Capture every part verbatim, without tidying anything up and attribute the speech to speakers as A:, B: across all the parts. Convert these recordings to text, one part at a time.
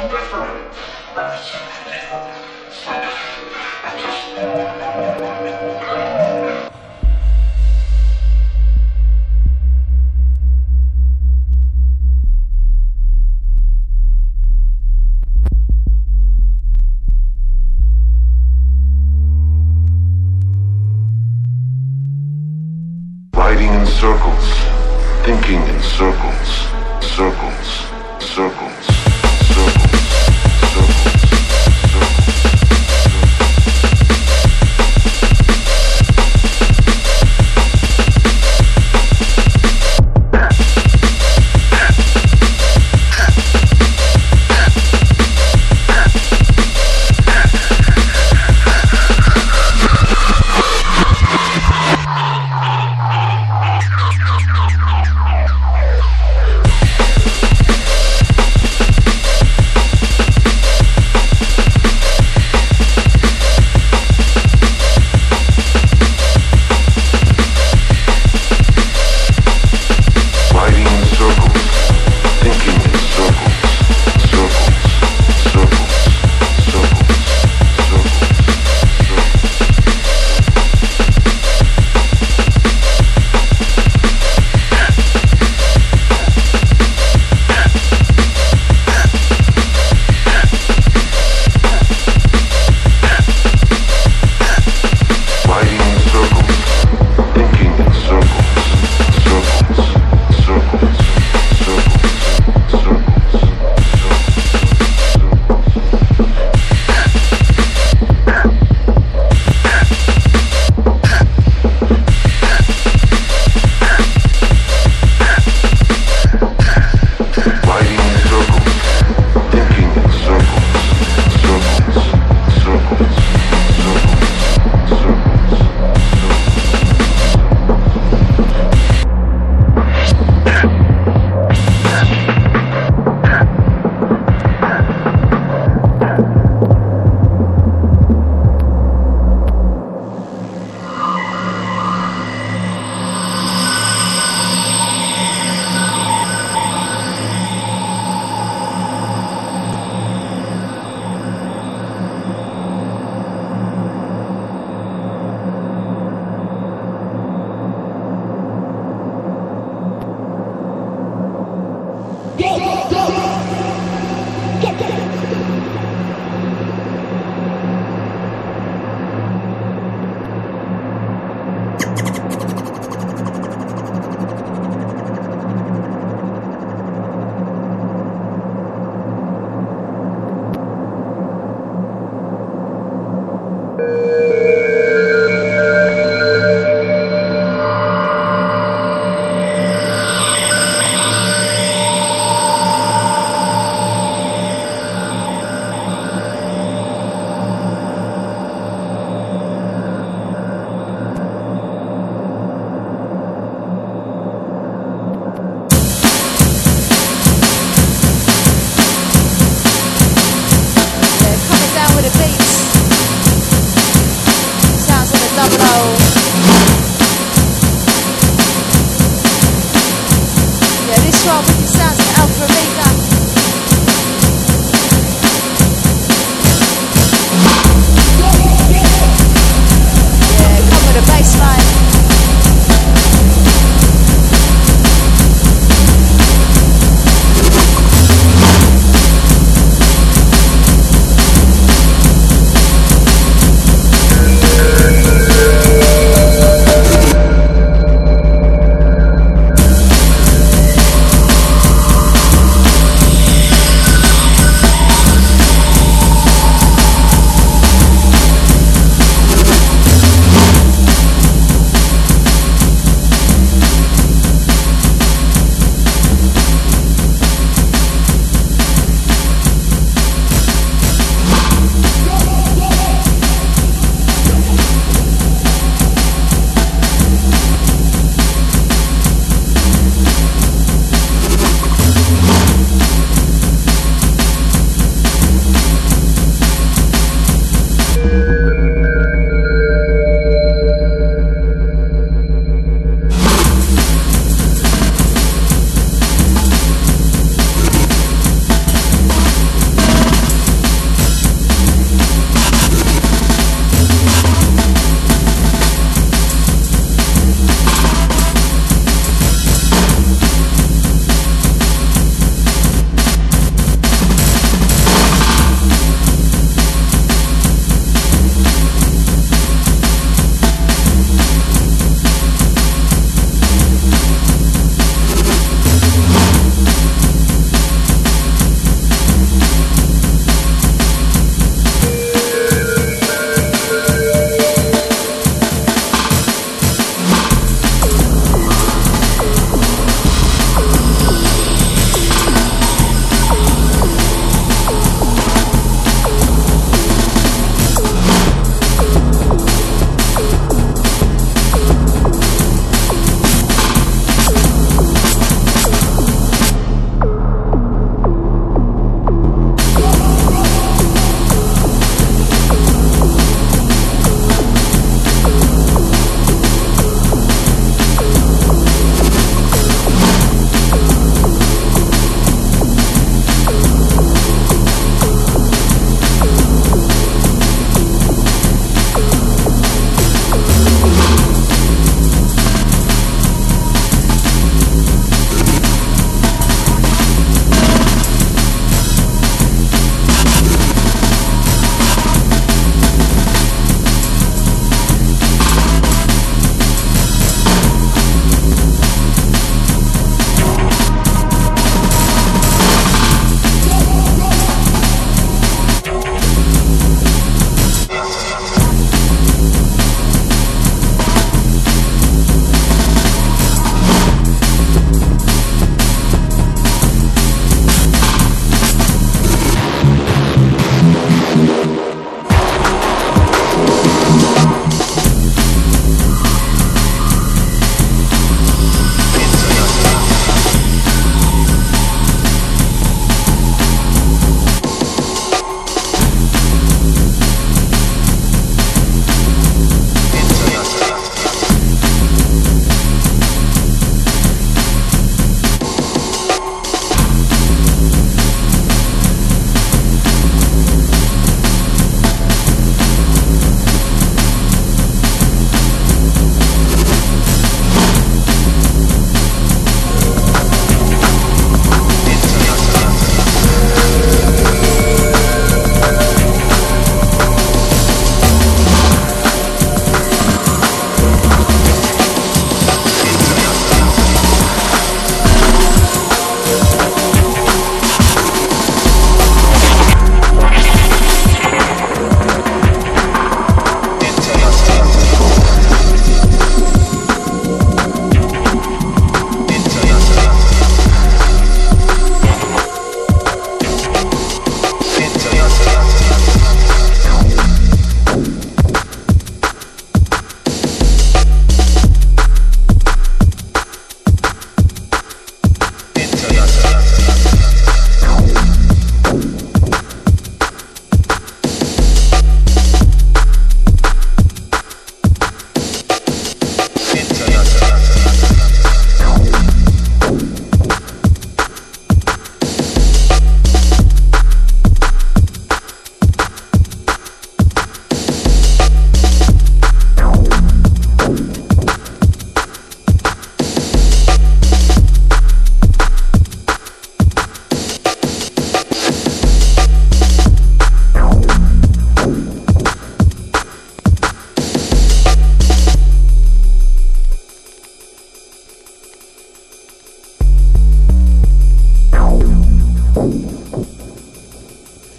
A: Riding in circles, thinking in circles, circles, circles, circles, circles, circles, circles.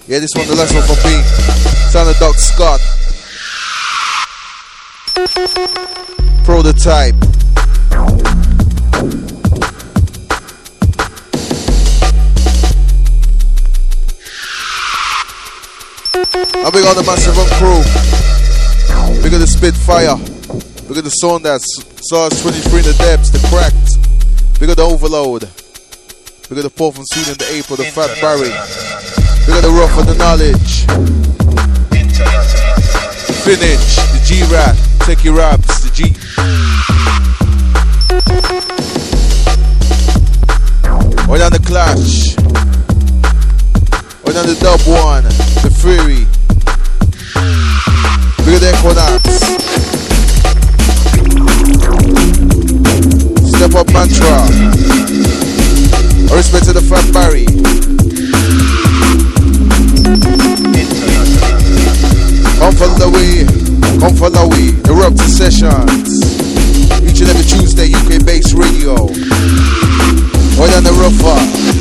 B: Yeah, this one, the last one for me. Sound of Doc Scott. Prototype. I big on the Massive Rock crew. Big of the Spitfire. Big of the Sound that's SARS twenty-three in the depths, the Cracked. Big of the Overload. Big of the Paul from Sweden, the April, the Fat Barry. Big of the Rough and the Knowledge. Finish, the G-Rat. Take your raps, the G. Or down the Clash. Or down the Dub One. The Fury. Big of the Equinox. Step Up Mantra. I respect to the Fat Barry. Come follow the way, come follow the way. Erupted Sessions. Each and every Tuesday, U K based radio. More than the rougher.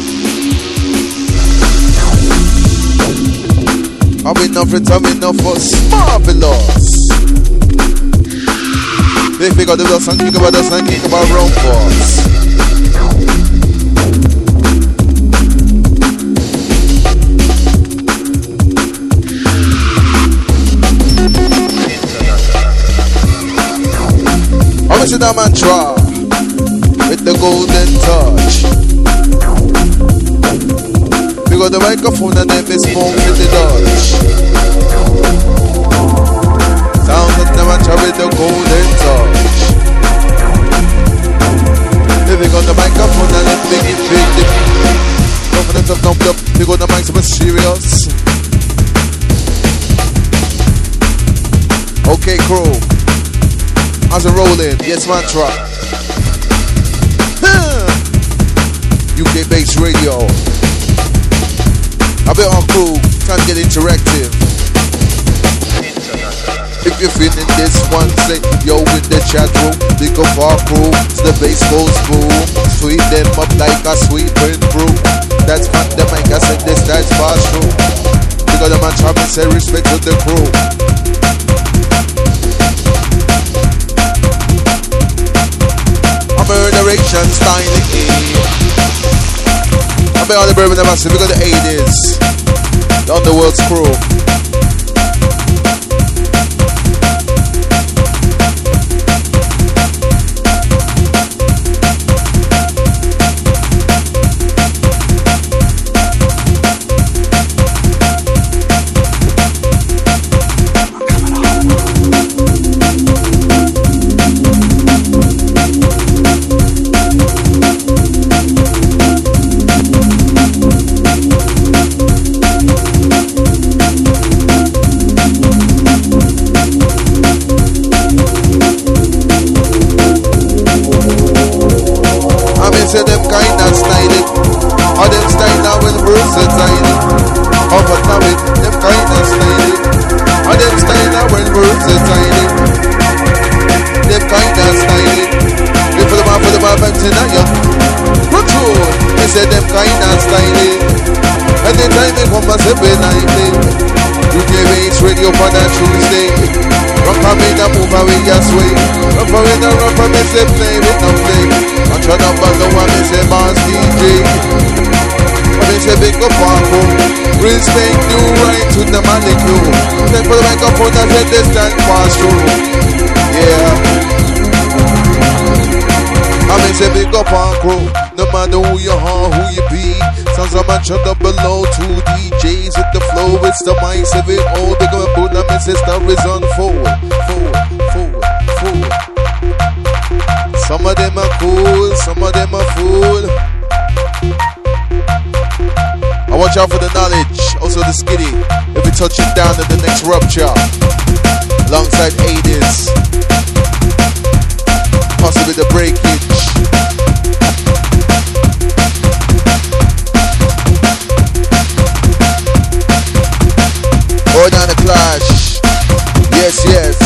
B: I'm enough for time, enough for marvelous. Big big of the dust and kick about us and kick about round boss. I'm missing a mantra with the golden touch. We got the microphone and then we smoke with the Dutch. Sound of the mantra with the golden touch. We got the microphone and then we give big dip. Confidence of numb up. We got the mic super serious. Okay, crew. How's it rolling? Yes, mantra. U K based radio. A bit on crew, time to get interactive. If you're feeling this one, say yo in the chat room. Big up our crew, it's the bass goes boom. Sweep them up like a sweeping brew. That's not the mic, I said this, that's fast through. Because the mantra and say respect to the crew. Murderation style I bet all the bourbon and massive. We got the eighties, the Underworld's crew. Say them kind of styling, or them style now when versatile. How about now it, them kind of styling, or them style now when versatile. Them kind of styling, they put them up, put them up and tonight, yeah. Control, they say them kind of styling. Anytime they come and say we're nightly. U K based radio for that Tuesday. Rock and make a move away your sway. Rock and make a rock and make say play with no play. I try to buzz the one and say boss D J. I mean say big up on crew. Respect you right to the molecule. Then for the microphone and let this stand pass through. Yeah. I mean say big up on crew. No matter who you are, who you be. Sounds of man shut up below. Two D Js with the flow. It's the mice of it all. Big up and put them and say stories on forward. Forward, forward, forward. Some of them are cool, some of them are fool. I watch out for the knowledge, also the skitty. If we touch it down at the next rupture. Alongside eighties. Possibly the breakage. Or down the Clash. Yes, yes.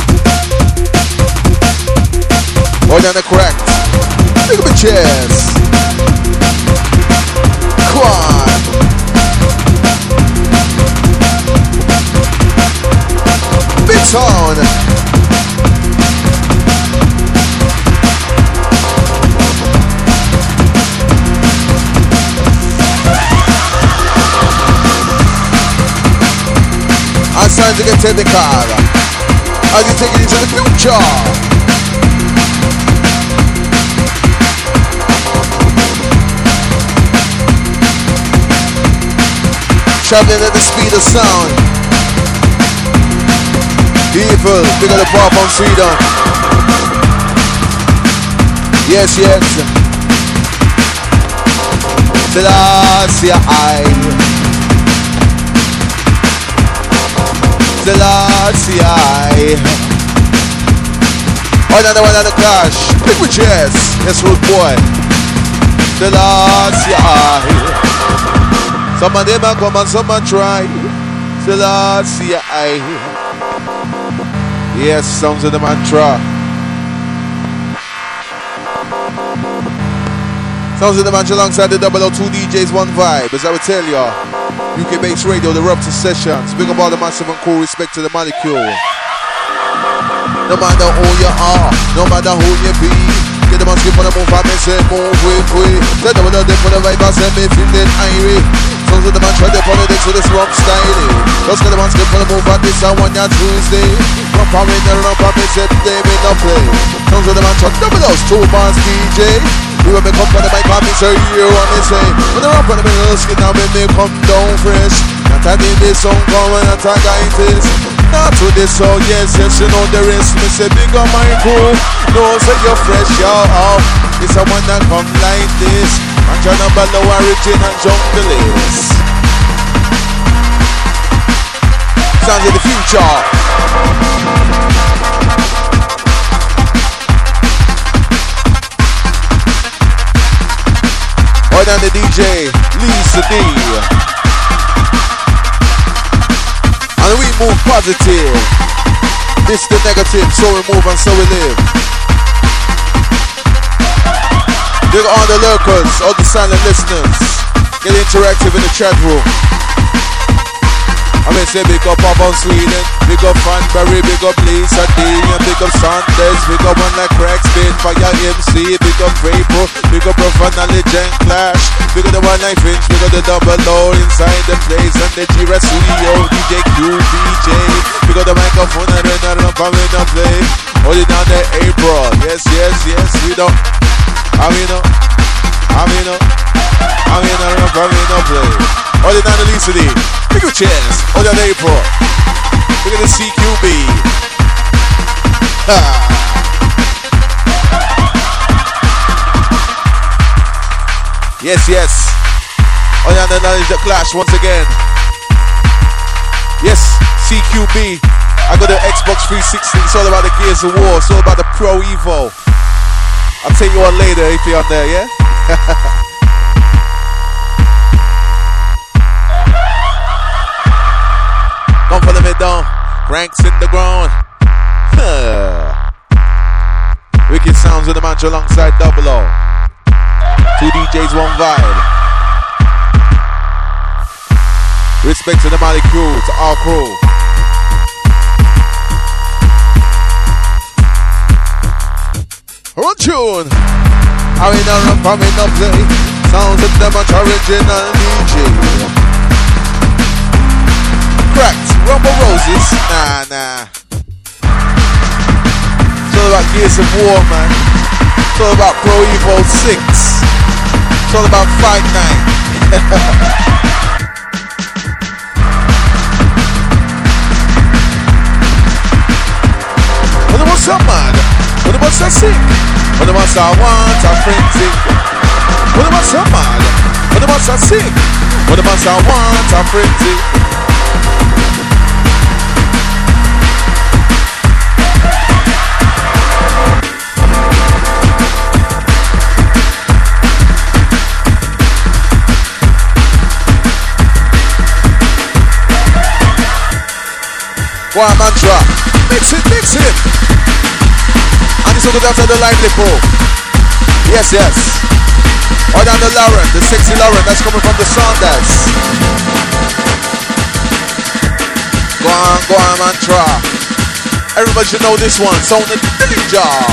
B: Or down the Cracked. Look at my chest. Come on. sound. It's time to get technical as you take it into the future. Traveling at the speed of sound. People, big up the pop on Sweden. Yes, yes. Selassie I. Selassie I. Another one on the clash. Big with chest. Yes, rude boy. Selassie I. Some of them are come and some are try. Selassie I. Yes, sounds of the mantra. Sounds of the mantra alongside the double O two D Js, one vibe. As I would tell y'all, U K Bass Radio, the Rupture Sessions. Big up all the massive and cool, respect to the molecule. No matter who you are, no matter who you be, get the mask for the move, I say move with we. Set up with the for the vibe, I say me feeling irie. Sounds of the man try the politics with this rum style. Just get the mask for the move, and this I want ya Tuesday. Rump on me, the rump on me, set they me no play. Sounds of the man try double those two bars D J. We when me come from the mic, I me say you want me say. When the rump on the middle skin, now when me come down fresh. Not a day this song going, not a guy this. Not to this, so yes, yes, you know the rest. Me say big on my crew. No, say you're fresh, y'all. This a one that come like this. I'm trying to follow original jungle is. Sounds of the future. Right on the D J, Lisa D. And we move positive. This the negative, so we move and so we live. Big all the lurkers, all the silent listeners. Get interactive in the chat room. I mean say big up Pop on Sweden, big up Fanberry, big up Lisa D, and big up Sanders, big up one like Craig Spin, Fire M C, big up Vapor, big up Rough and Knowledge and Clash, big up the one like Finch, big up the double O inside the place, and the G-Rest Studio, D J Q, D J, big up the microphone and then I don't come in and play, holding down the April, yes, yes, yes, we don't, I mean no, I mean no, I mean I don't come in and play, holding down the Lisa D. Big up cheers, hold on April. Look at the C Q B. Ah. Yes, yes. Hold on the knowledge that clash once again. Yes, C Q B. I got the Xbox three sixty. It's all about the Gears of War. It's all about the Pro Evo. I'll take you on later if you're on there, yeah? Don't follow me down, cranks in the ground. Wicked sounds of the mantra alongside Double O. Two D Js, one vibe. Respect to the Mali crew, to our crew. Run tune. I mean, I run from in the play. Sounds of the mantra original D J. Cracked, Rumble Roses, nah, nah. It's all about Gears of War, man. It's all about Pro Evo six. It's all about Fight Night. What about some man? What about some sick? What about some want a frenzy? What about some man? What about some sick? What about some want a frenzy? One mantra, mix it, mix it. And this will go down to the lively crew. Yes, yes. Or down the Lauren, the sexy Lauren that's coming from the Saunders. Go on, go on, mantra. Everybody should know this one. Sound the Dilling Jar.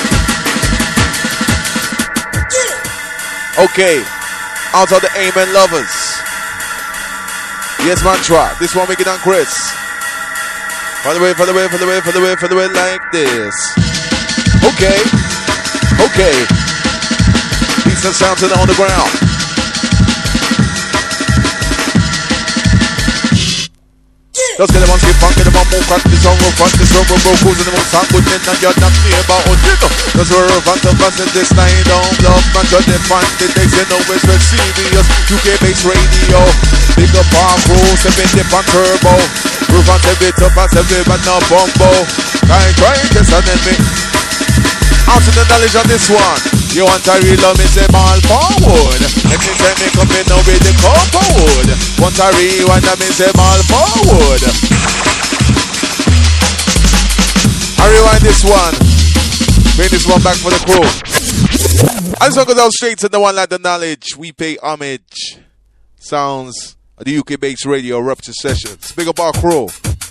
B: Okay. Out of the Amen lovers. Yes, mantra. This one we get on Chris. For the way, for the way, for the way, for the way, for the way, like this. Okay. Okay. Decent sound to the underground. Let's get them on skip funk, get them on move, crack this on road, front this road, road, road, cruising them on sound, good men, and you're not near about on dinner. Let's roll front of us in this night, don't love, man, just define the days, you know it's very serious. U K based radio, big up our crew, seven dip on turbo. Roof on seven up and seven, but no bumbo. Try, try, just and then me. Out to the knowledge on this one. You want a real love, me say ball forward. Let me say me come in now with the come forward. Want a rewind, me say ball forward. I rewind this one. Bring this one back for the crew. And this one goes out straight to the one like the knowledge. We pay homage. Sounds of the U K-based radio Rupture Sessions. Big up our crew.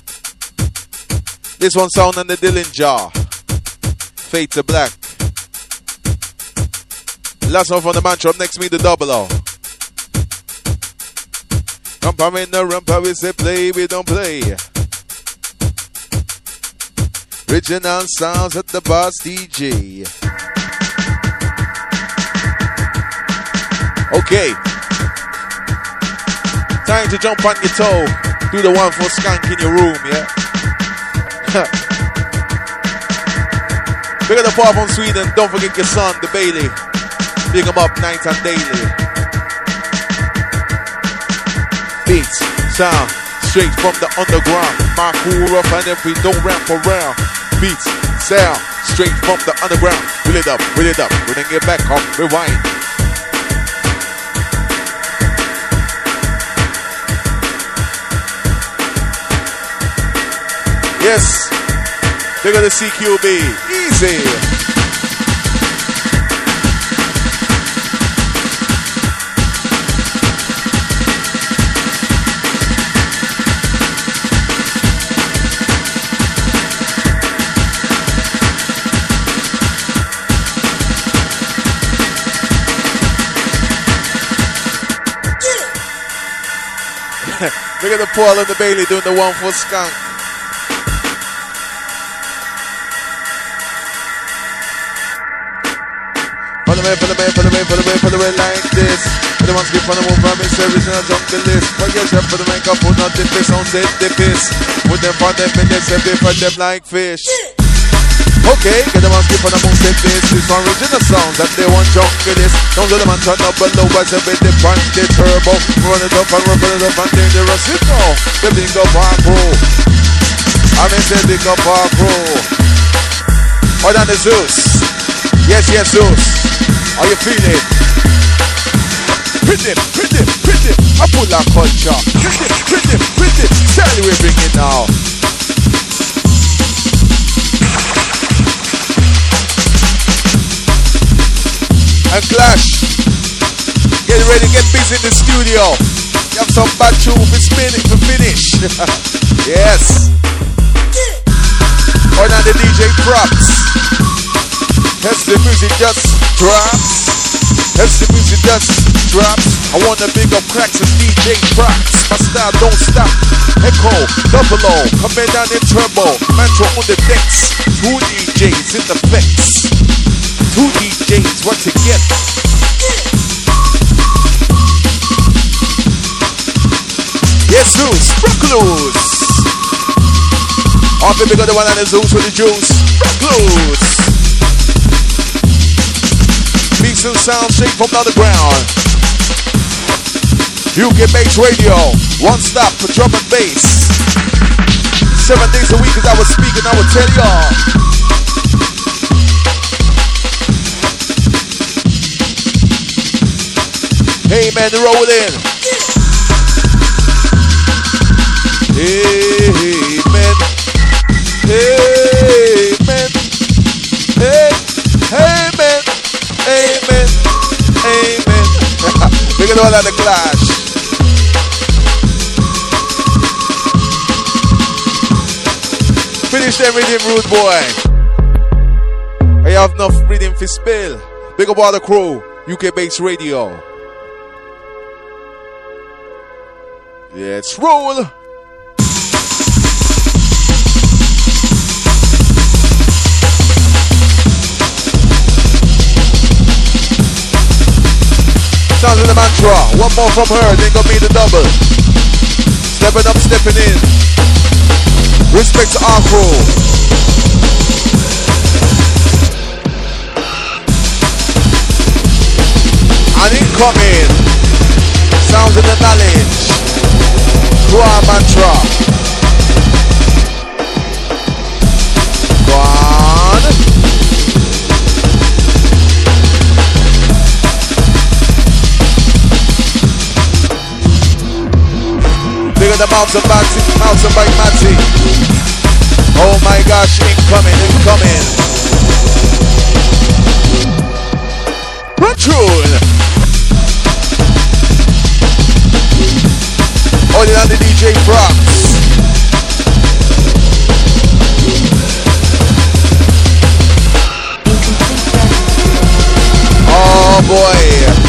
B: This one sound on the Dilling Jar. Fade to Black. Last one from the mantra. Up next me the double O. Rumpa in the rumpa, we say play, we don't play. Original sounds at the boss D J. Okay. Time to jump on your toe. Do the one for skank in your room, yeah? Big up the part from Sweden. Don't forget your son, the Bailey. Big him up night and daily. Beats, sound, straight from the underground. My cool rough and if we don't ramp around. Beats, sound, straight from the underground. Wheel it up, wheel it up, bring it back up, rewind. Yes, big up the C Q B, easy. Look at the Paul and the Bailey doing the one for skunk. For the way, for the way, for the way, for the way, for the way like this. For the ones keep on the move from his original jungle list. For yourself, for the makeup, put not the piss, on set the piss. Put them for them in this, every for them like fish. Okay, get them on skip on the moon, set this. This one original sounds that they want jungle list. Don't let them on turn up below, I said with the punch, the turbo. Run it up and run it up and dangerous. It go, the big up our crew. I mean, say big up our crew. Hold on the Zeus. Yes, yes, Zeus. How you feeling? Pretty, pretty, pretty. I pull our culture. Pretty, pretty, pretty. Tell we bring it now. And Clash, get ready, get busy in the studio. You have some bad tune for spin it for finish. Yes. Or now the D J props. As the music just drops. As the music just drops. I wanna big up cracks as D J props. My style don't stop. Echo, double O, coming down in turbo. Mantra on the decks. Two D Js in the flex. Two D Js work together. Yes, Zeus, rock loose. All people got the one on the Zeus with the juice. Rock loose. Beats and sound straight from the underground. U K-based radio. One stop for drum and bass. Seven days a week as I was speaking, I would tell y'all. Hey man, roll in. Hey man. Hey man. Hey, hey man. Amen. Amen. Look at all of the Clash. Finish Finish them rhythm, rude boy. I have enough rhythm for spill. Big up all the crew. U K Bass Radio. Let's roll. Sounds of the mantra. One more from her, then got me the double. Stepping up, stepping in. Respect to our crew. And incoming. Sounds of the knowledge. Through our mantra. Go on. Bigger the mountain bike, mountain bike Matty. Oh my gosh, incoming, incoming. Control. Oh, on the D J Prox. Oh boy.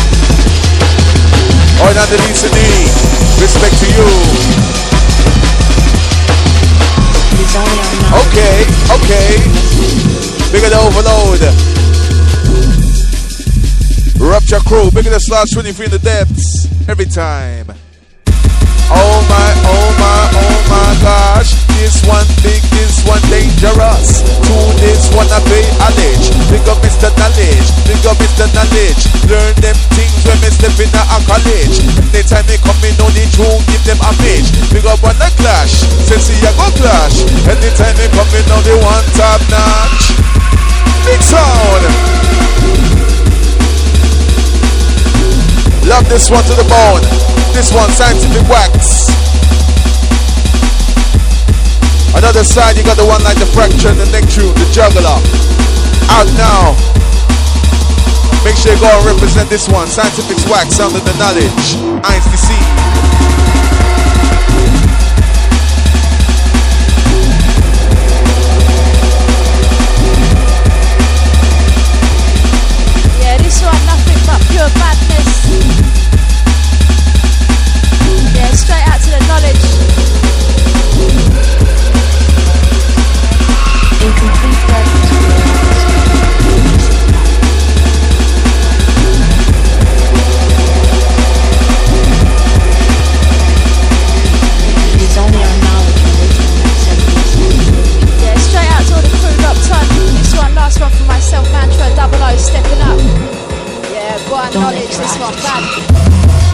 B: Oh, on the Lisa D. Respect to you. Okay, okay. Bigger the overload. Rupture crew. Bigger the slash twenty-three in the depths. Every time. Oh my, oh my, oh my gosh. This one big, this one dangerous. To this one I pay homage. Big up Mister Knowledge. Big up Mister Knowledge. Learn them things when me step in a college. Anytime they come in on the tune, give them a page. Big up on the clash. Say see ya go clash. Anytime they come in on the one top notch. Big sound. Love this one to the bone. This one, Scientific Wax. Another side, you got the one like the Fracture, the Neck Tune, the Juggler. Out now. Make sure you go and represent this one. Scientific Wax, Sound of the Knowledge. Eins to see.
C: Yeah, this one, nothing but pure madness. Yeah, straight out to the knowledge. Incomplete it's only our knowledge and wisdom that separates. Yeah, straight out to all the crew locked on. This one, last one for myself, mantra, double O, stepping up. Yeah, go on, knowledge, this one, bad.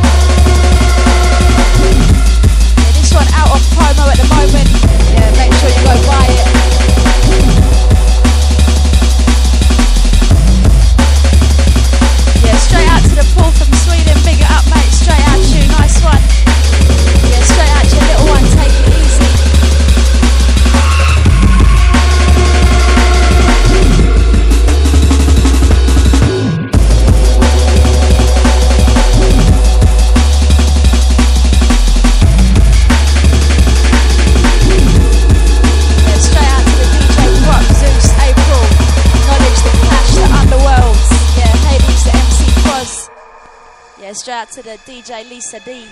C: This one out of promo at the moment. Yeah, make sure you go buy it. Yeah, straight out to the pool from Sweden. Big it up, mate. Straight out to you. Nice one. Yeah, straight out to your little one. Take it easy. Straight out to the D J Lisa D.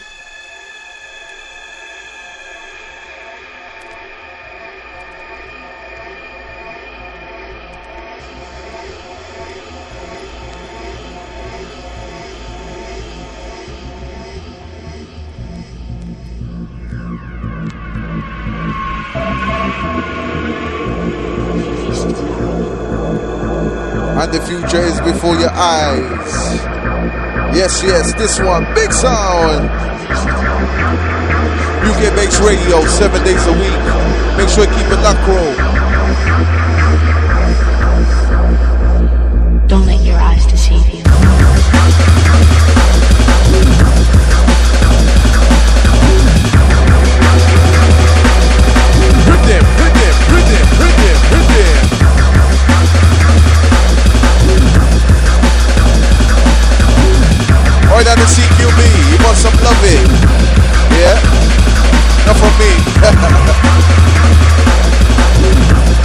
B: And the future is before your eyes. Yes, yes, this one, big sound. U K Bass Radio, seven days a week. Make sure you keep it locked, bro.
D: Don't let your eyes deceive you.
B: Rhythm, rhythm, rhythm, rhythm, rhythm. Right on the C Q B, you want some loving? Yeah? Not from me.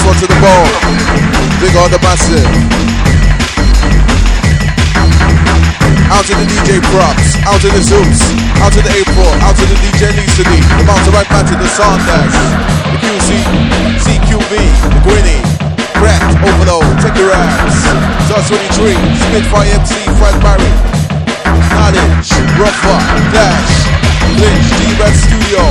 B: one to the ball. Big on the massive. Out to the D J Props, out to the Zeus, out to the April, out to the D J Lisa D, the Mountain Right Matter, the Sanders, the Q C, C Q V, the Gwynny, Cracked, Overload, Take Your Ass, Just twenty-three, Spitfire M C, Fred Barry, Knowledge, Rougher, Dash, Lynch, D-Red Studio.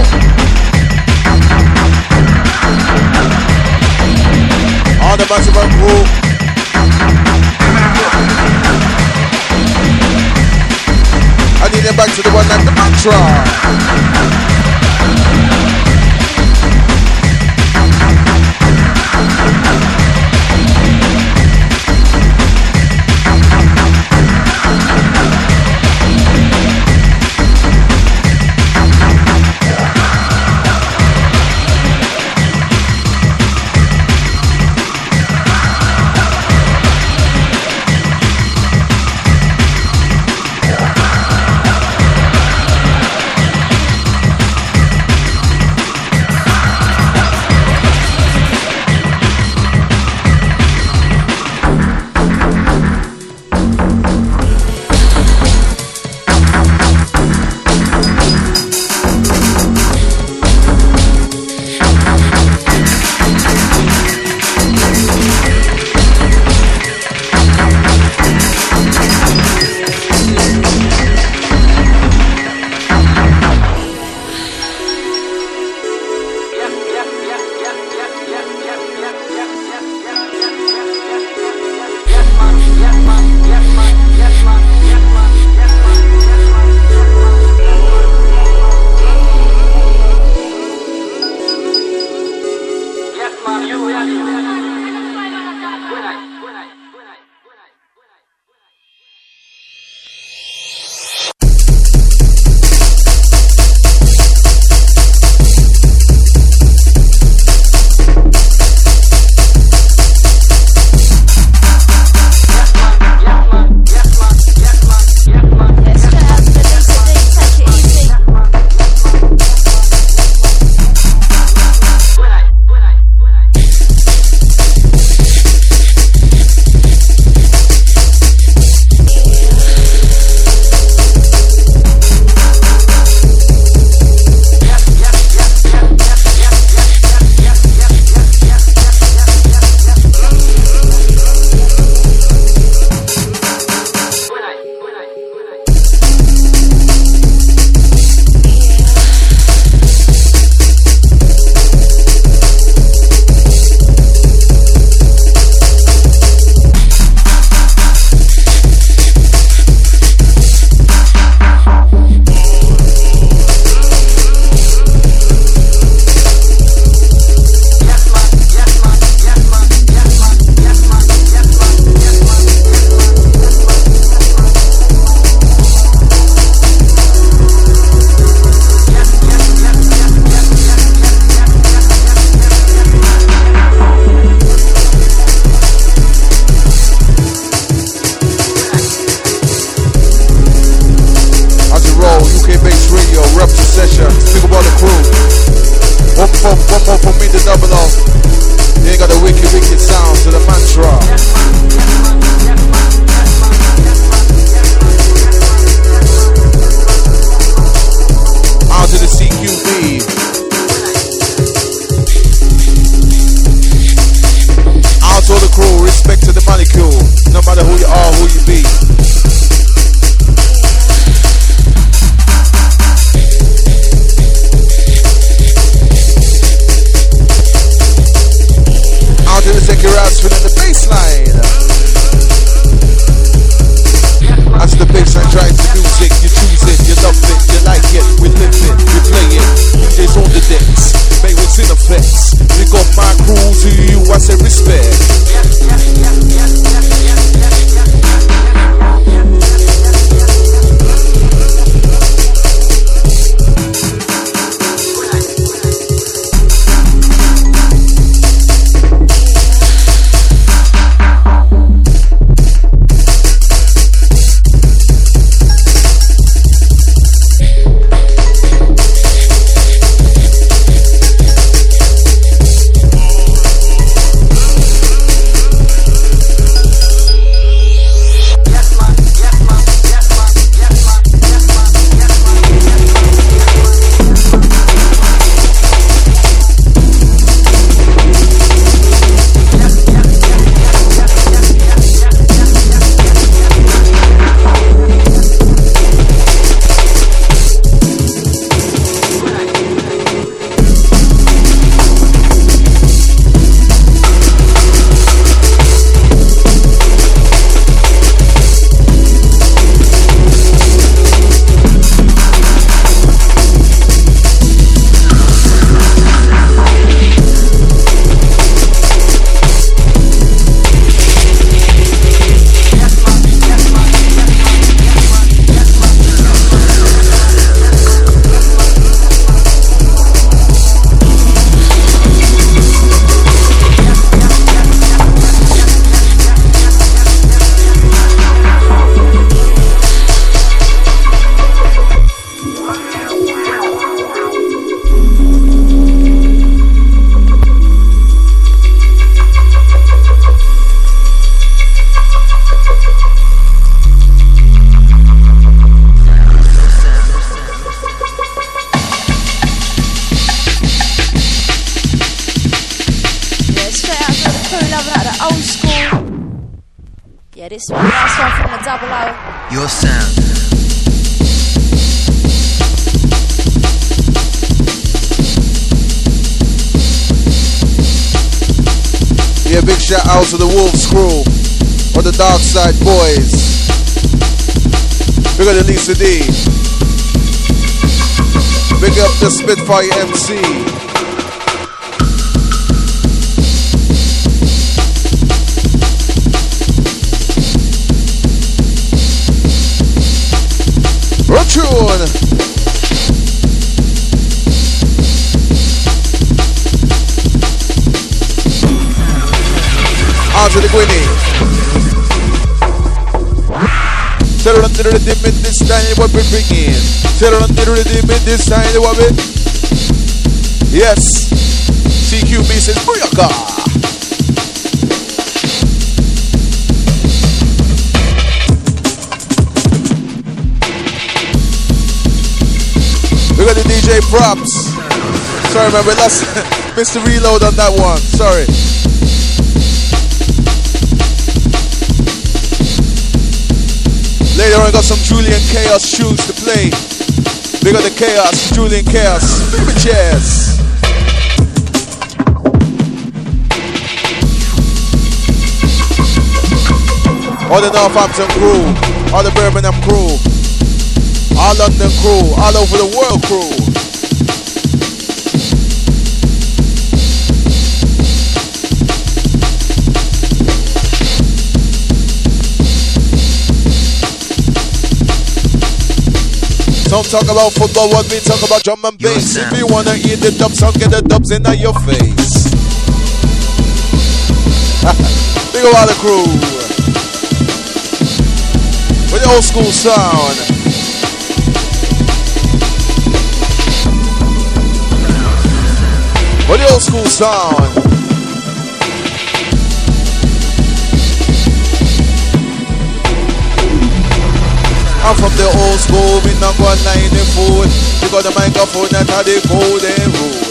B: All the massive and crew. I need them back to the one like the mantra.
C: Yeah, this one, last one from the Double O.
E: Your sound.
B: Yeah, big shout out to the Wolves crew or the Dark Side Boys. Big up the Lisa D. Big up the Spitfire M C. Rotune. On to the Gwynny. Tell her under the rhythm in this time what we're bringing. Tell her under the rhythm in this time what we. Yes. C Q B says Booyaka. We got the D J props. Sorry, remember that's Mister Reload on that one. Sorry. Later on, I got some Julian Chaos tunes to play. We got the Chaos, Julian Chaos. Baby cheers. All the Northampton crew, all the Birmingham crew, all London crew, all over the world crew. Some talk about football, what we talk about drum and bass. If you wanna hear the dub song, get the dubs in your face. Big up all the crew. With the old school sound. With the old school sound. I'm from the old school, we not go line the food. You got the microphone that how they golden rule.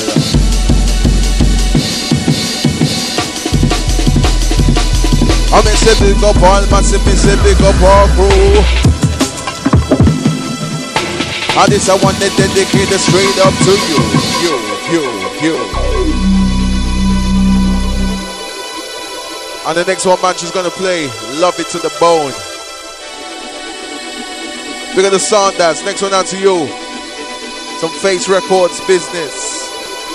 B: I'm a say big up all massive, me say big up all crew. And this I want to dedicate it straight up to you, you, you, you. And the next one man she's gonna play, Love It to the Bone. Look at the sound dance. Next one out to you. Some Face Records business.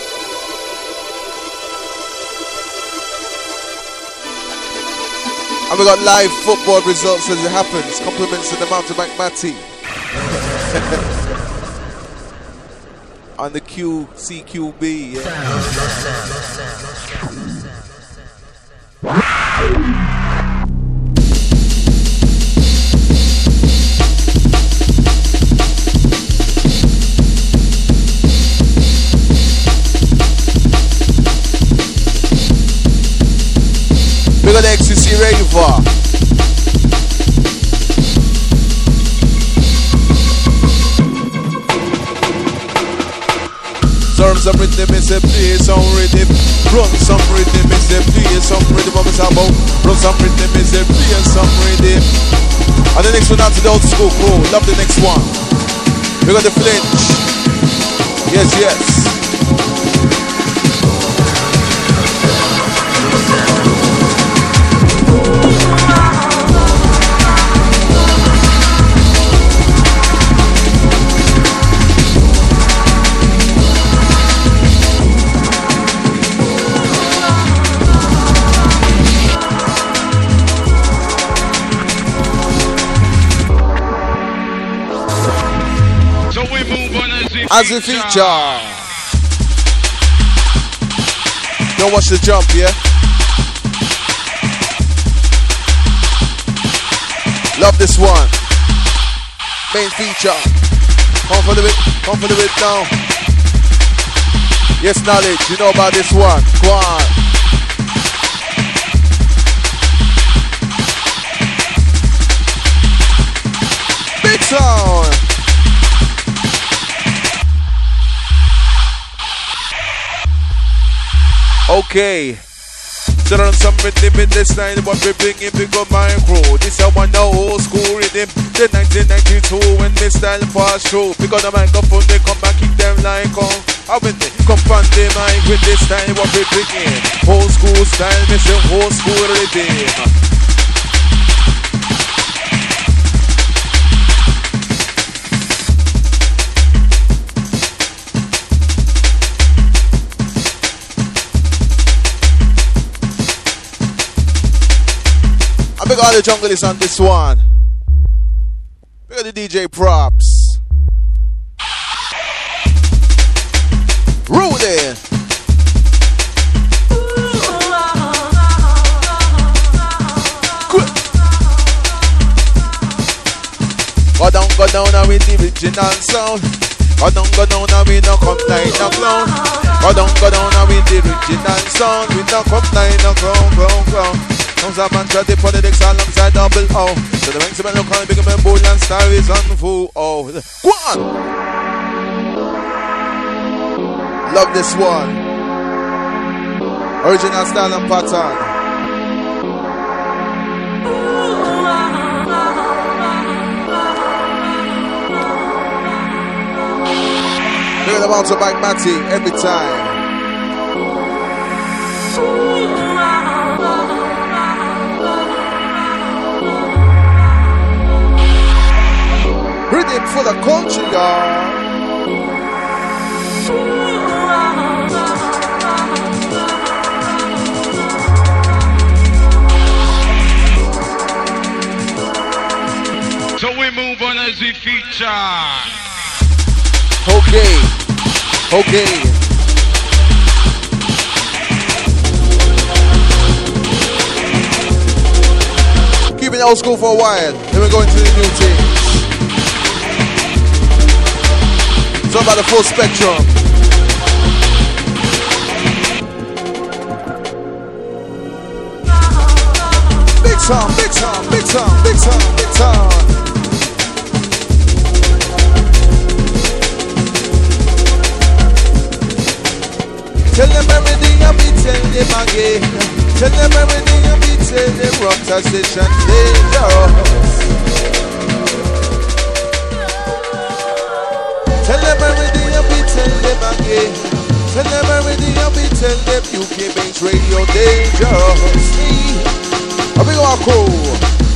B: And we got live football results as it happens. Compliments to the Mountain Bank Matty. On the Q C Q B. Yeah. We got the X C C Raver. Turn some rhythm, is a play some rhythm. Run some rhythm, is a play some rhythm. What is about? Run some rhythm, is a play some rhythm. And the next one out to the old school crew. Love the next one. We got the flinch. Yes, yes. As a feature. Don't watch the jump, yeah? Love this one. Main feature. Come for the bit, come for the bit now. Yes, knowledge, you know about this one. Go on. Big sound. Okay, Should run some rhythm in this style, what we bring in, big up my crew. This is one now old school rhythm. The nineteen ninety-two when this style pass through. Pick up the microphone, they come and kick them like on. I when they come on the mic with this style, what we bring in. Old school style, this is old school rhythm. I big all the junglists on this one. Big all the D J props. Rolling. Go down, go down now with the original sound. Go down, go down now we no come like no clown. Go down, go down now with the original sound. We no come like no clown, clown, clown. Comes up and try the politics alongside double O. So the ranks of men look on big men bull and star is on full O. Go on! Love this one. Original style and pattern. Look at the bounce back Matty every time. Rhythm for the culture, y'all.
E: So we move on as we feature.
B: Okay, okay. Keeping it old school for a while. Then we're going to the new things. It's all about the full spectrum. Big time, big time, big time, big time, big time. Tell them everything I be telling them again. Tell them everything I be telling them. Rock station dangerous. Tell them everything I be telling them again. Tell them everything I be telling them. U K Banks Radio dangerous. How we gonna cool?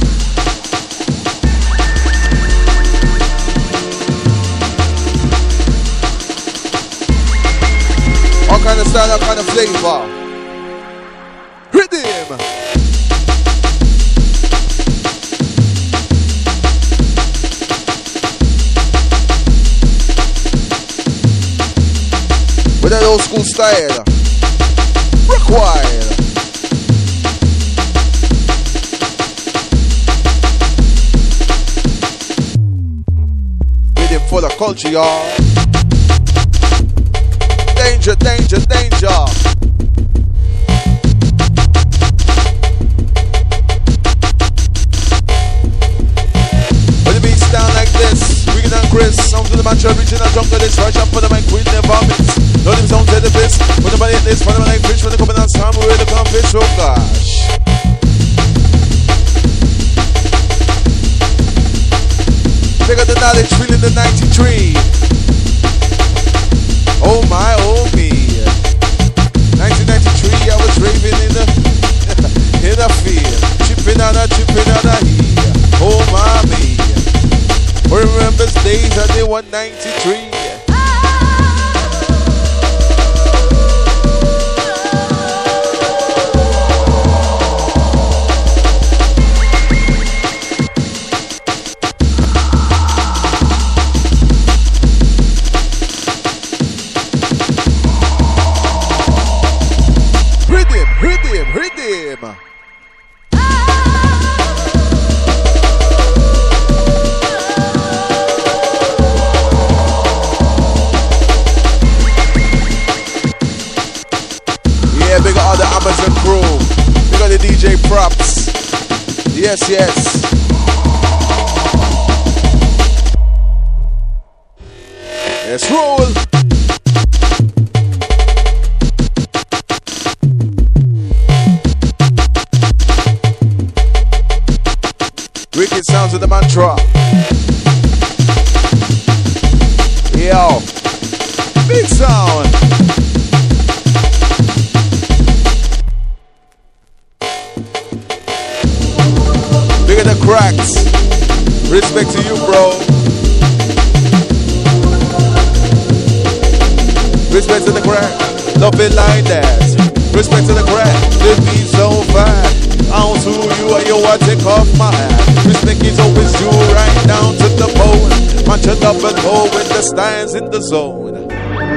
B: All kind of style, all kind of flavor. Rhythm. With that old school style. Required. Rhythm for the culture, y'all. Danger, danger, danger. When the beats down like this, Wicked and Chris, sound to the match, original jungle, this rush up for the mic, queen never miss. No them sound to the piss, when the body hit this, when the like fish, when they come in and sound, we're the come fish, oh gosh. Pick up the knowledge, feeling the ninety-three. Oh my, oh me. nineteen ninety-three, I was raving in the in the field, chipping out a chipping out a here. Oh my me. Who remembers days that they were ninety-three? Props. Yes, yes. Let's roll. sounds of the mantra. Yo, big sound. Big at the cracks. Respect to you, bro. Respect to the crack. Love it like that. Respect to the crack. The beat so fat. Out to you and you I take off my hat. Respect is always due right down to the bone. Match it up and go with the stands in the zone.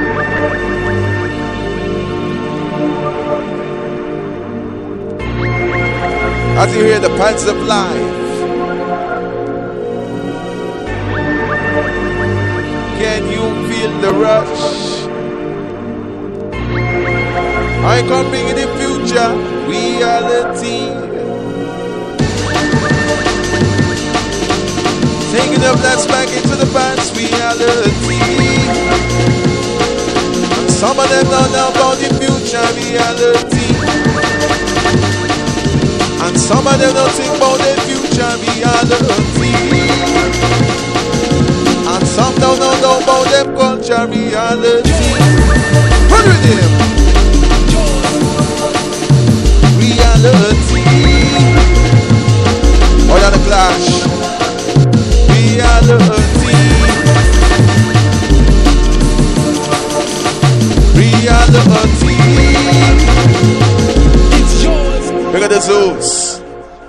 B: As you hear the pants of life, can you feel the rush? I coming in the future, reality. Taking the blast back into the past, reality. And some of them don't know about the future, reality. And some of them don't think about the future, reality. And some don't know about them culture, reality. Run with him. Reality. Oh, yeah, the clash. Reality. Reality. It's yours. Look at the Zeus.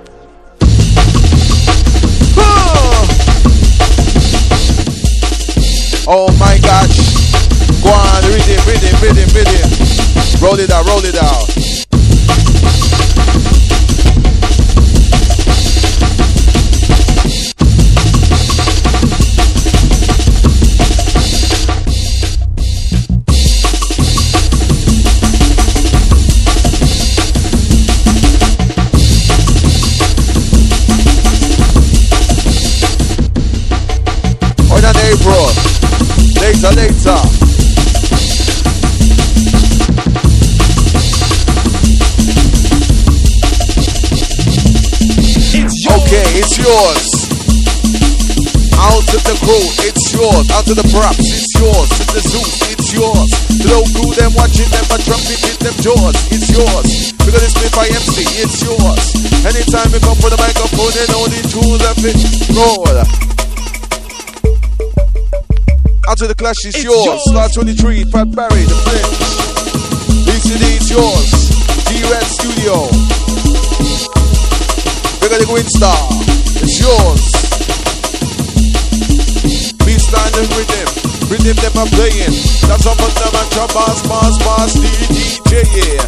B: Oh. Oh my gosh. Go on, read it, read it, read it, read it. Roll it out, roll it out. April, later, later. It's okay, it's yours. Out to the crew, it's yours. Out to the props, it's yours. To the Zeus, it's yours. To the crew, them watching them, a trumpet in them jaws, it's yours. Because it's made by M C, it's yours. Anytime you come for the microphone, you know the tools of it. Roll. Out to the clash, it's, it's yours. yours. Star twenty-three, Pat Barry, the Flinch. B C D, it's yours. D-Red Studio. Bigger the Green Star, it's yours. Beastline and rhythm, rhythm them are playing. That's up on them and your boss, boss, boss, D J, yeah.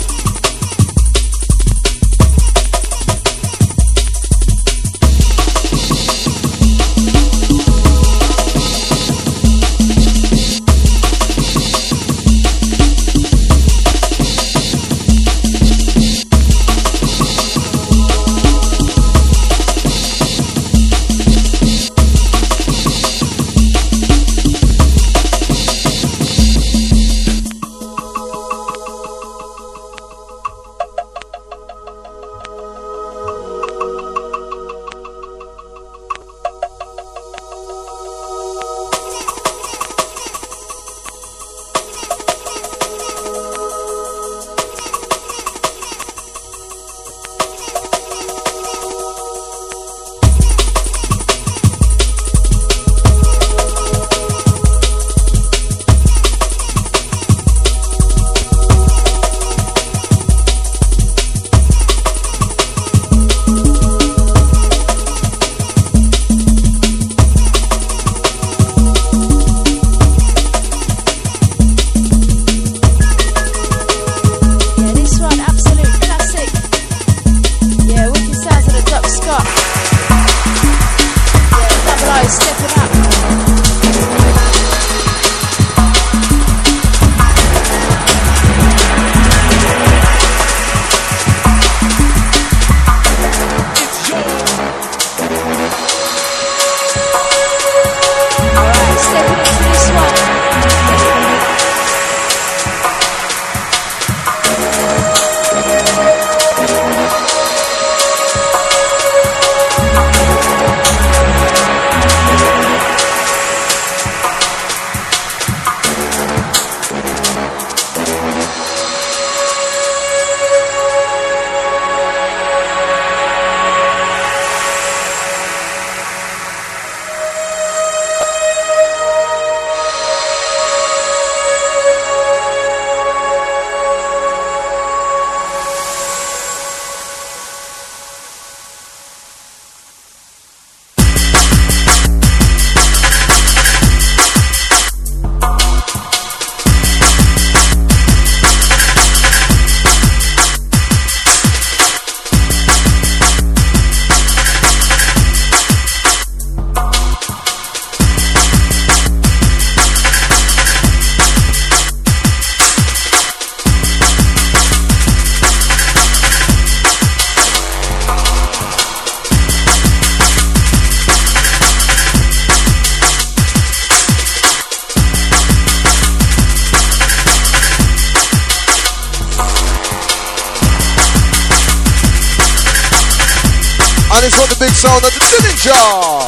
B: And it's what the big sound of the Dillinger.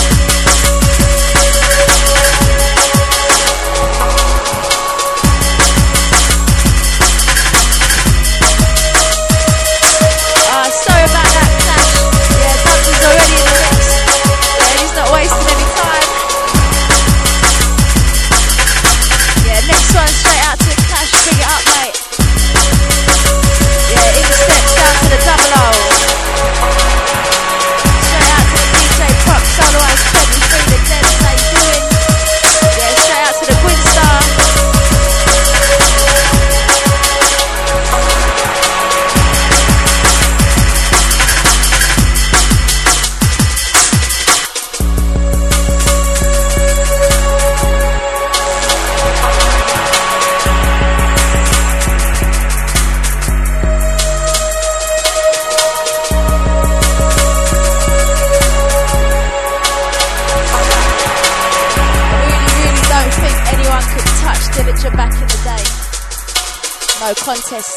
C: No contest.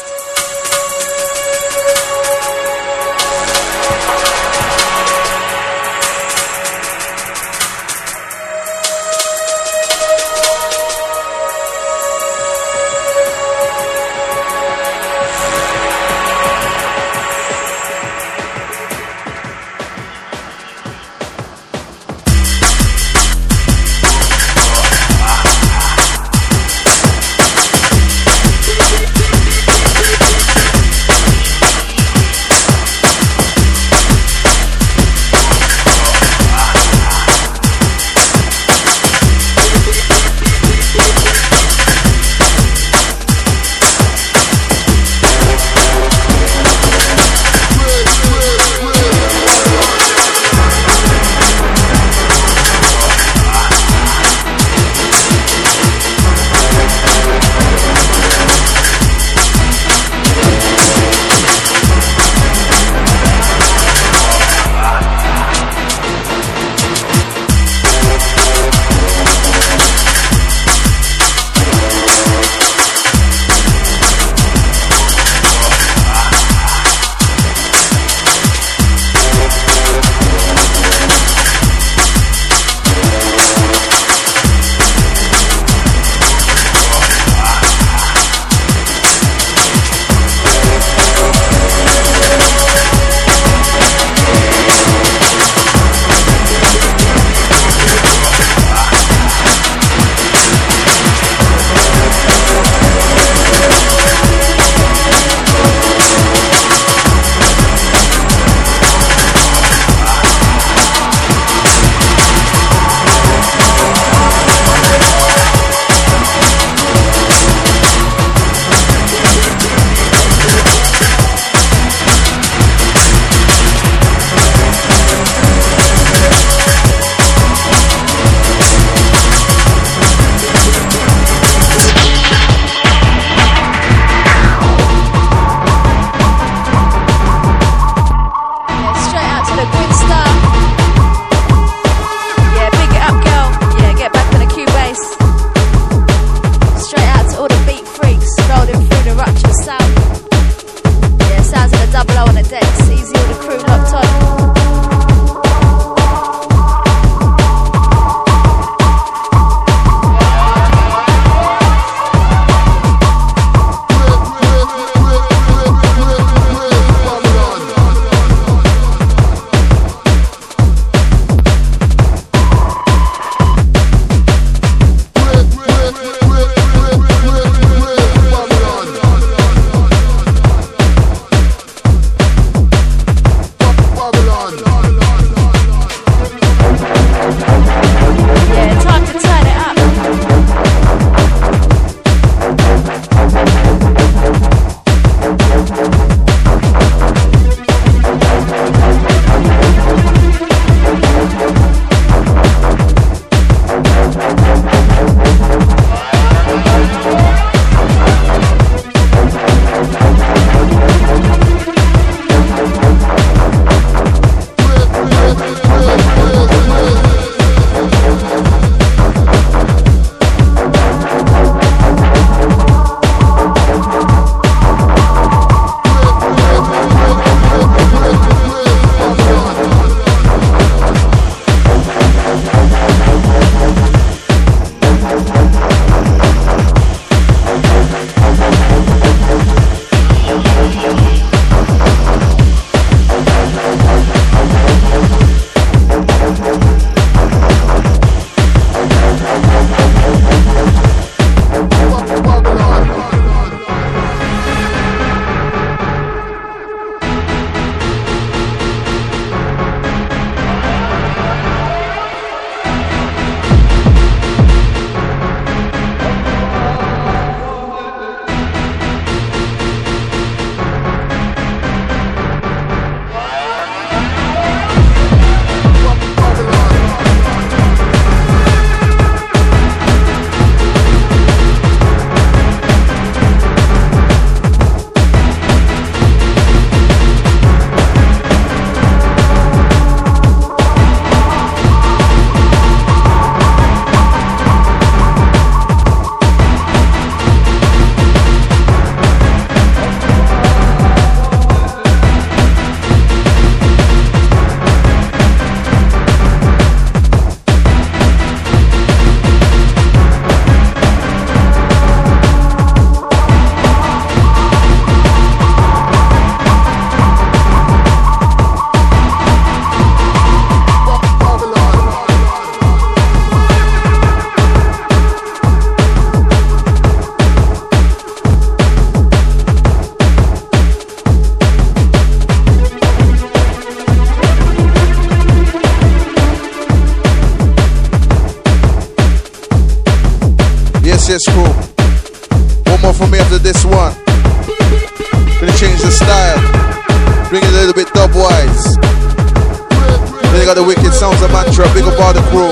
B: Yes, crew. One more from me after this one. Gonna change the style. Bring it a little bit dub-wise. Then you got the wicked sounds of Mantra. Big up all the crew.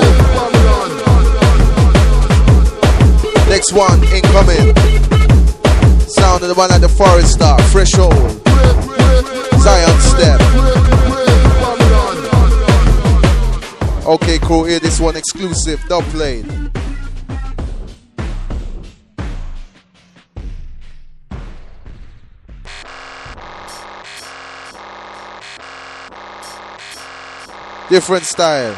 B: Next one, incoming. Sound of the one at the Forest Star. Fresh Old. Zion Step. Okay, cool. Here, this one exclusive. Dub played. Different style.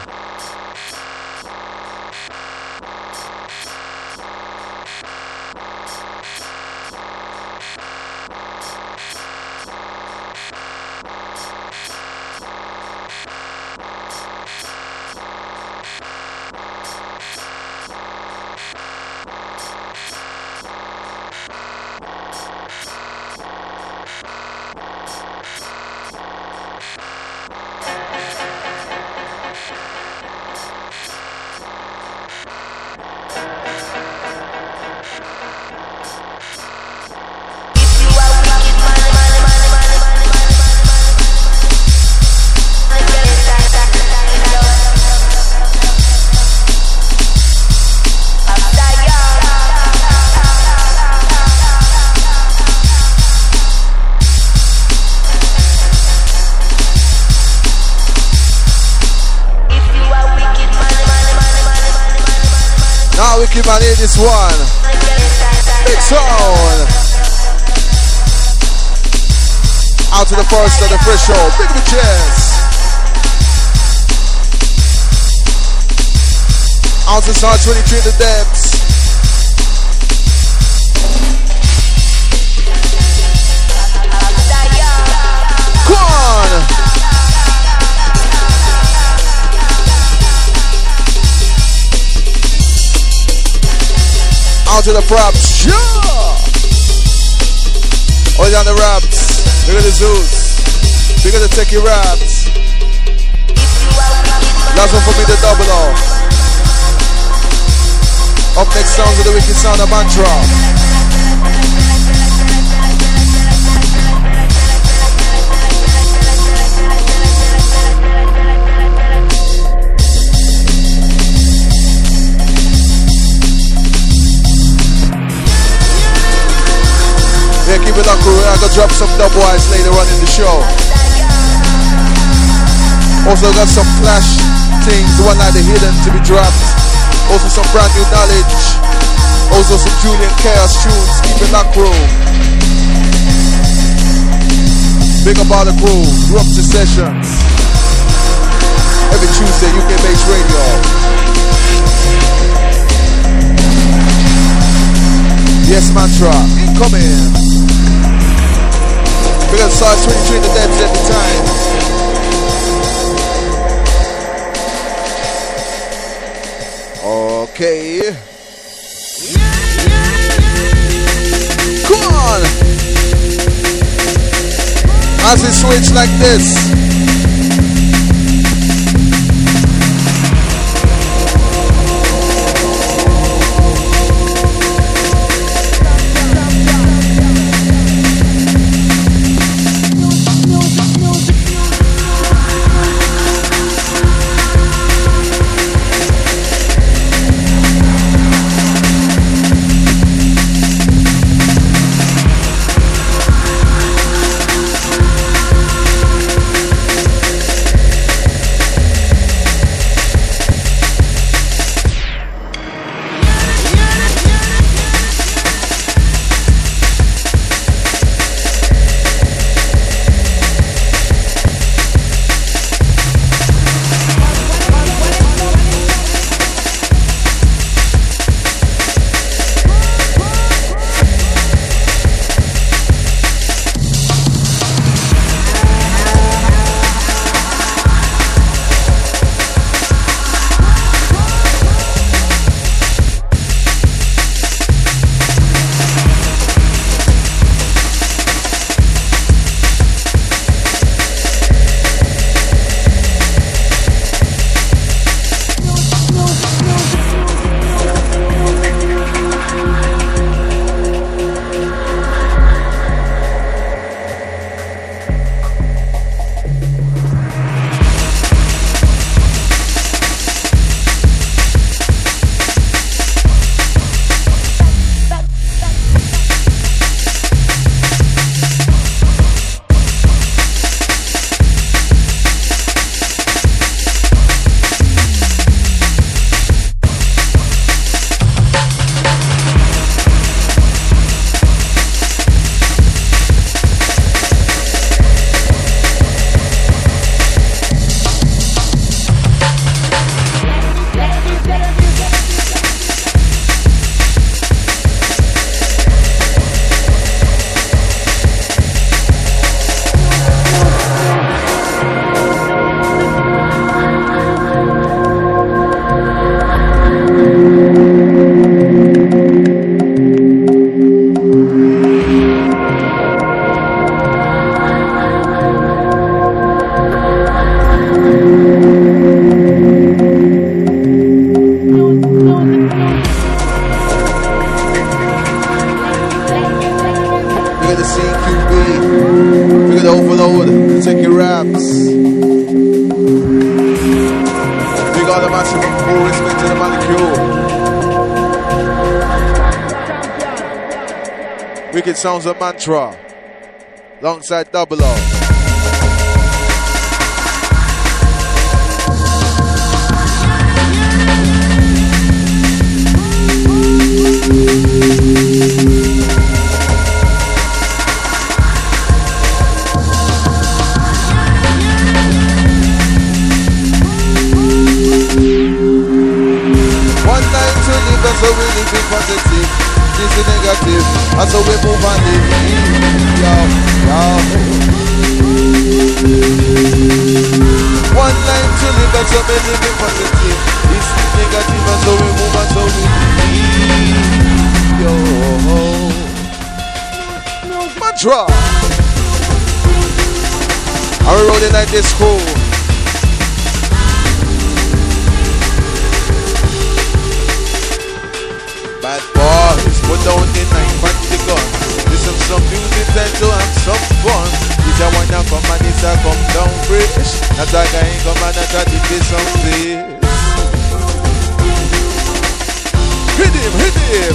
B: Wicked man, hear this one. Big sound. Out to the Forest of the Fresh Show. Big the chest. Out to Sound twenty-three in the depths. Come on. Out to the props, yeah! All down the raps, look at the Zeus, look at the techie raps. Last one for me, the double O. Up next, sounds of the wicked sound of Mantra. Yeah, keep it locked, I'm gonna drop some dub-wise later on in the show. Also got some flash things, one like the hidden to be dropped. Also some brand new knowledge. Also some Julian Chaos tunes. Keep it locked, crew. Big up all the crew. Rupture Sessions. Every Tuesday, U K Base Radio. Yes, Mantra, incoming. We got Side twenty-three in the depths every time. Okay. Come on. As it switch like this. raps. We got the maximum full respect to the molecule. Wicked Sounds of Mantra. Alongside Double O. So we live in positive, this is negative, and so we move on live. Yo, yo. One life to live, and so we live in positive, this is negative, and so we move on, so we live. Yo. Mantra. Are we rolling like this cool? Bad boys, put down the knife and the gun. Listen some music and to have some fun. This a wanna come and this a come down fresh. That a guy come and that a did this some face. Hit him, hit him.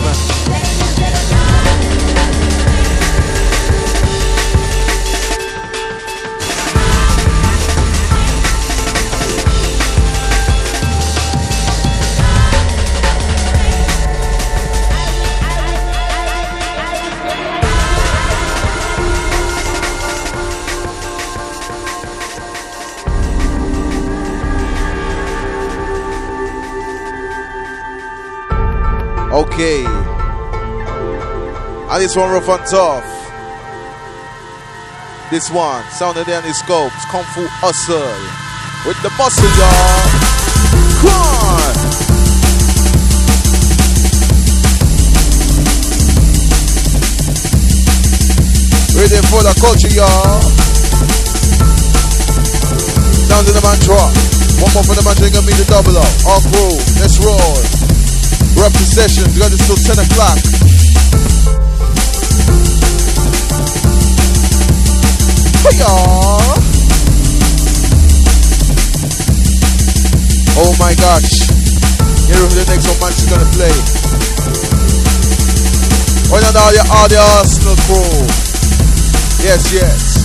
B: Okay, and this one rough and tough. This one, Sound of the Scopes, Kung Fu Hustle, with the muscle, y'all. Come on! Ready for the culture, y'all. Sound of the Mantra. One more for the Mantra, gonna be the double up. All crew, let's roll. We're up to sessions, got this till ten o'clock. Hi-yah. Oh my gosh. Here is the next one man she's gonna play. Oh no, all the, all the Arsenal crew. Yes, yes.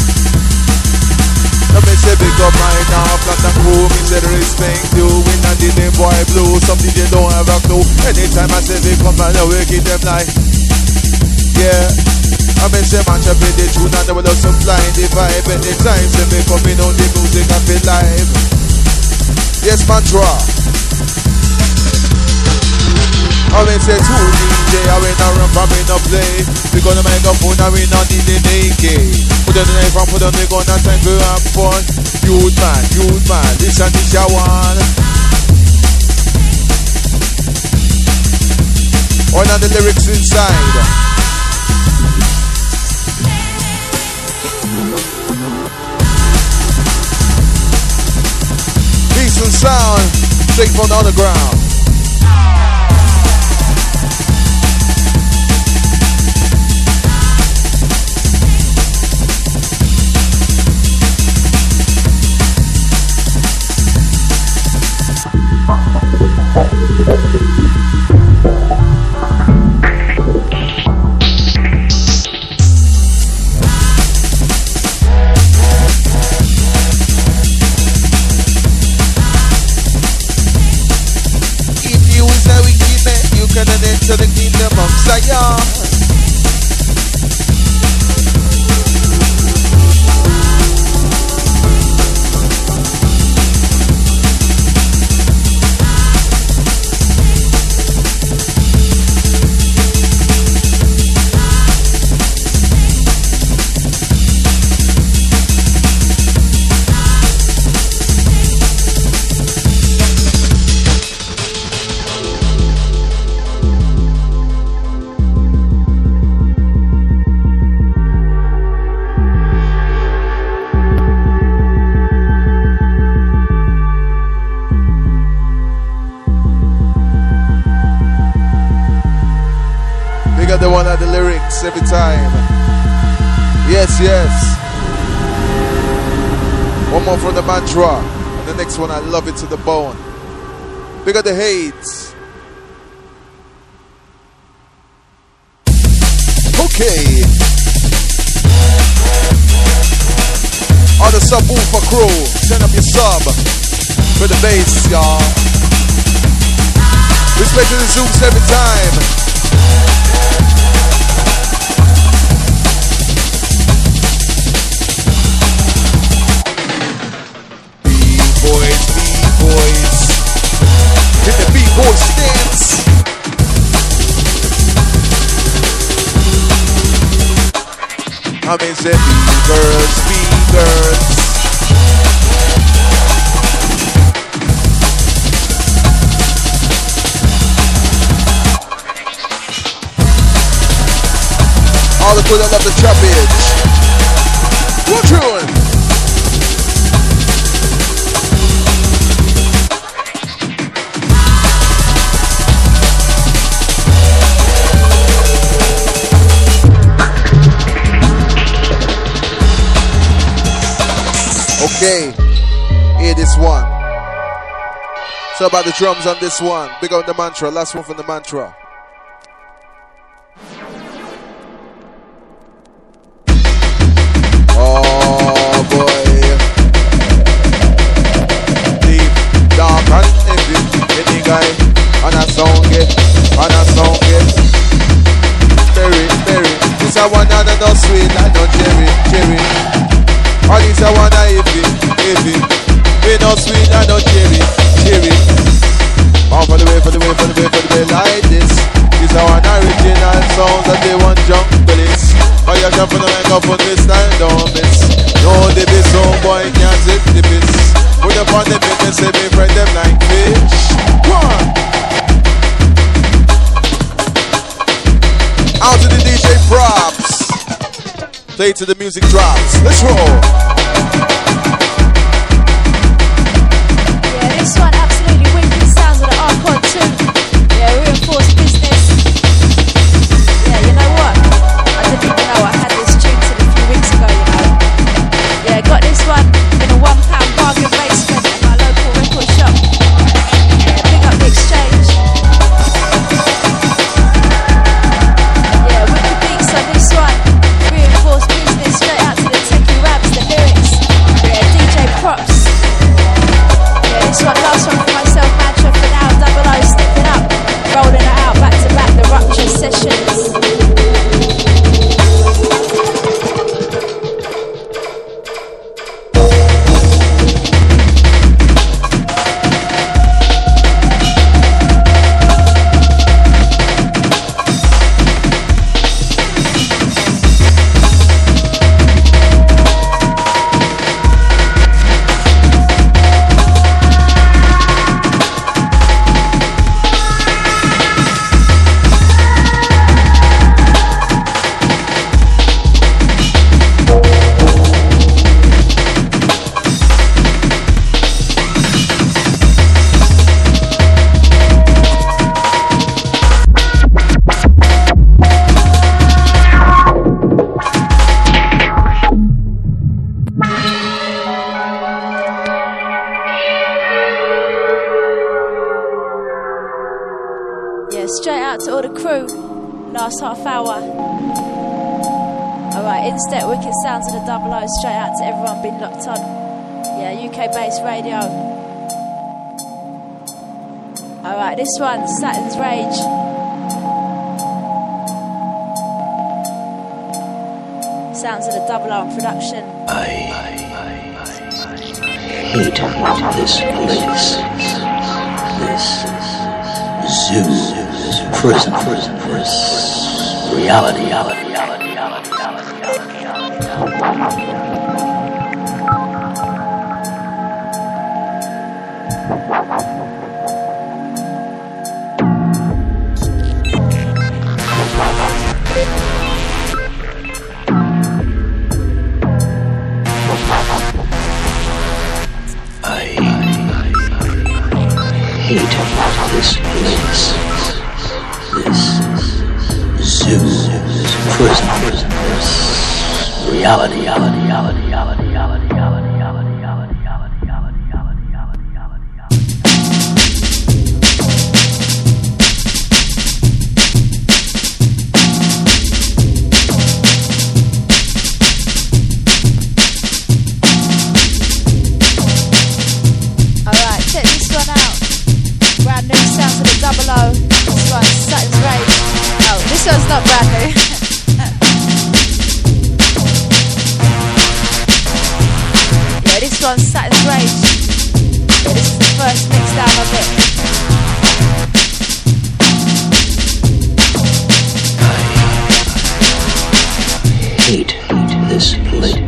B: Let me say big up my now, flat and cool. Me say the respect you. We not the name boy blue. Some D J don't have a clue. Anytime I say big up man, I will keep them like. Yeah. I mean say man chop in the tune and they will have some flying the vibe. Anytime say me coming on the music I feel live. Yes, Mantra. I mean say two D J, I mean I run from me no play. Because the microphone I mean not D J naked. Put on the knife and put on the gun and time to have fun. Youth man, youth man, this and this ya one. One of the lyrics inside. Decent sound, straight from the underground. To the kingdom of Zion. The one at the lyrics every time. Yes, yes. more from the mantra. And the next one, I love it to the bone. Bigger the hate. Okay. All the subwoofer crew, send up your sub for the bass, y'all. Respect to the Zooks every time. B-boys, B-boys. Hit the B-boy stance. I mean, say B-girls, B-girls. All the crew that love the trappage. What tune? Okay, hear this one. So about the drums on this one. Big up the mantra. Last one from the mantra. Oh boy. Deep, dark and heavy. Any guy on a song it, on a song it. Berry, berry. This a one and no sweet like no cherry, cherry. All this I wanna heavy, heavy. We no sweet and no cherry, cherry. On for the way, for the way, for the way, for the way like this. This I want original sounds that they want junglist. Oh you jump on the microphone this time, don't miss. No the bass, so boy can't zip the bass. Put up on the beat and say me friend them like fish. One. Out to the D J props. Play till the music drops. Let's roll.
C: Yeah, this one absolutely wicked sounds of the Archon too. Yeah, reinforced business. Yeah, you know what? I didn't even know I had this tune till a few weeks ago, you know. Yeah, got this one in a one pound bargain basement at my local record shop. Yeah, big up the exchange. Yeah, wicked beats on this one. Reinforced business, straight out to the techie raps, the lyrics. Yeah, D J props. Yeah, this one, last one for myself, mantra for now, double O, stepping up, rolling it out, back to back, the Rupture sessions. Last half hour. Alright, Instep, wicked sounds of the double O. Straight out to everyone been locked on. Yeah, U K based radio. Alright, this one, Saturn's Rage. Sounds of the double O on production.
F: I, I, I hate this place. This zoo, this prison, prison, this reality, reality, reality, reality, reality, reality, reality. Hate this place, this zoo, this prison, prison, this reality, reality, reality, reality, reality, reality, reality, reality.
C: on Saturn's Rage. Yeah, this is the first mix down of it.
F: I hate this place.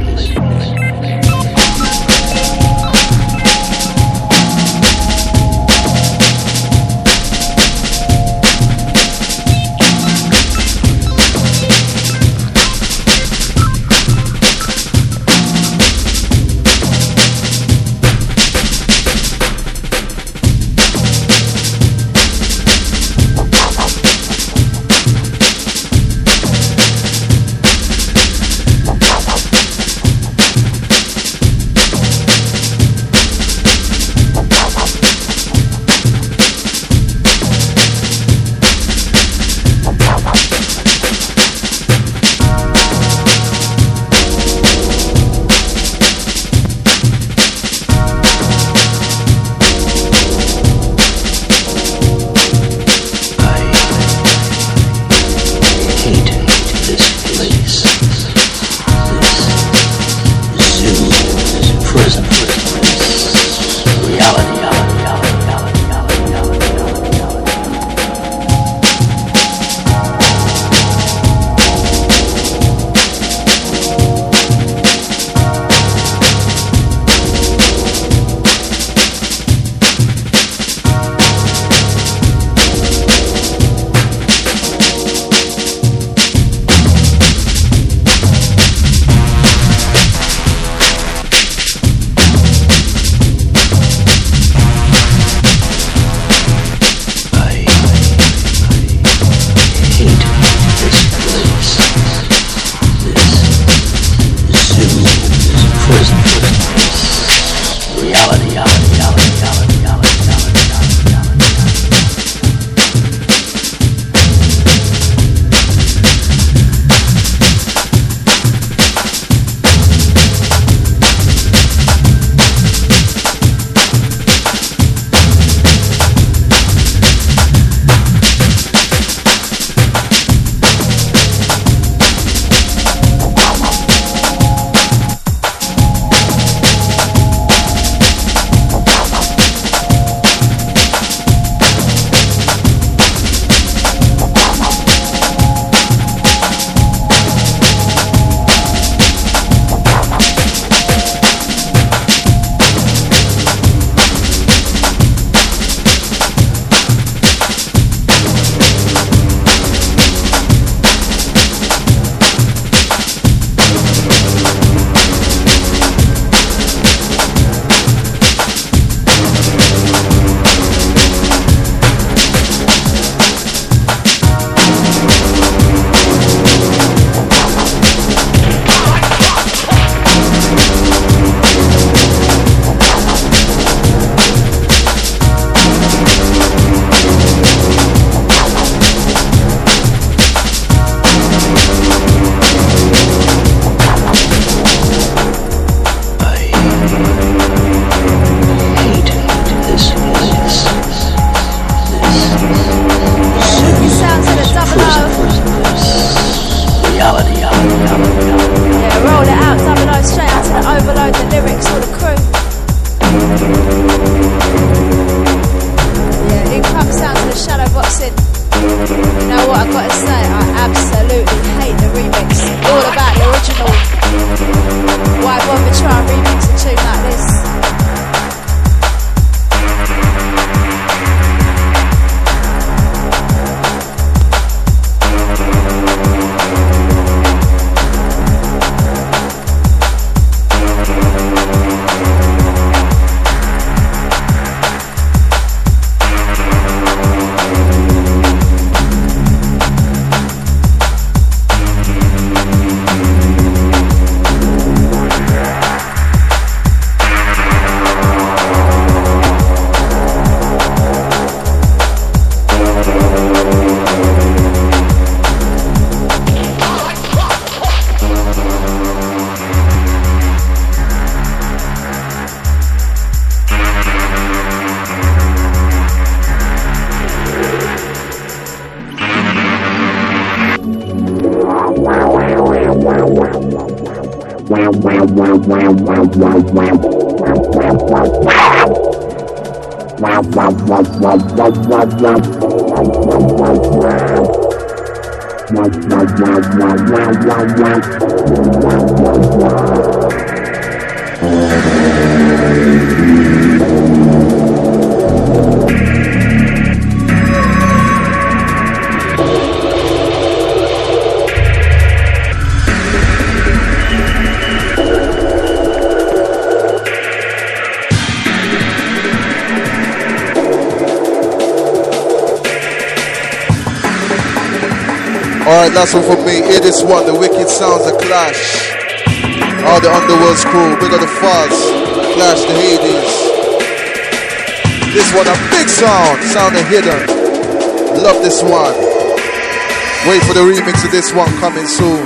G: wow, wow, wow, wow, wow, wow, wow, wow.
B: Alright, that's all from me. Hear this one, the Wicked Sounds of Clash. All the Underworld's crew, big of the Fuzz, Clash, the Hades. This one, a big sound, sound of Hidden. Love this one. Wait for the remix of this one coming soon.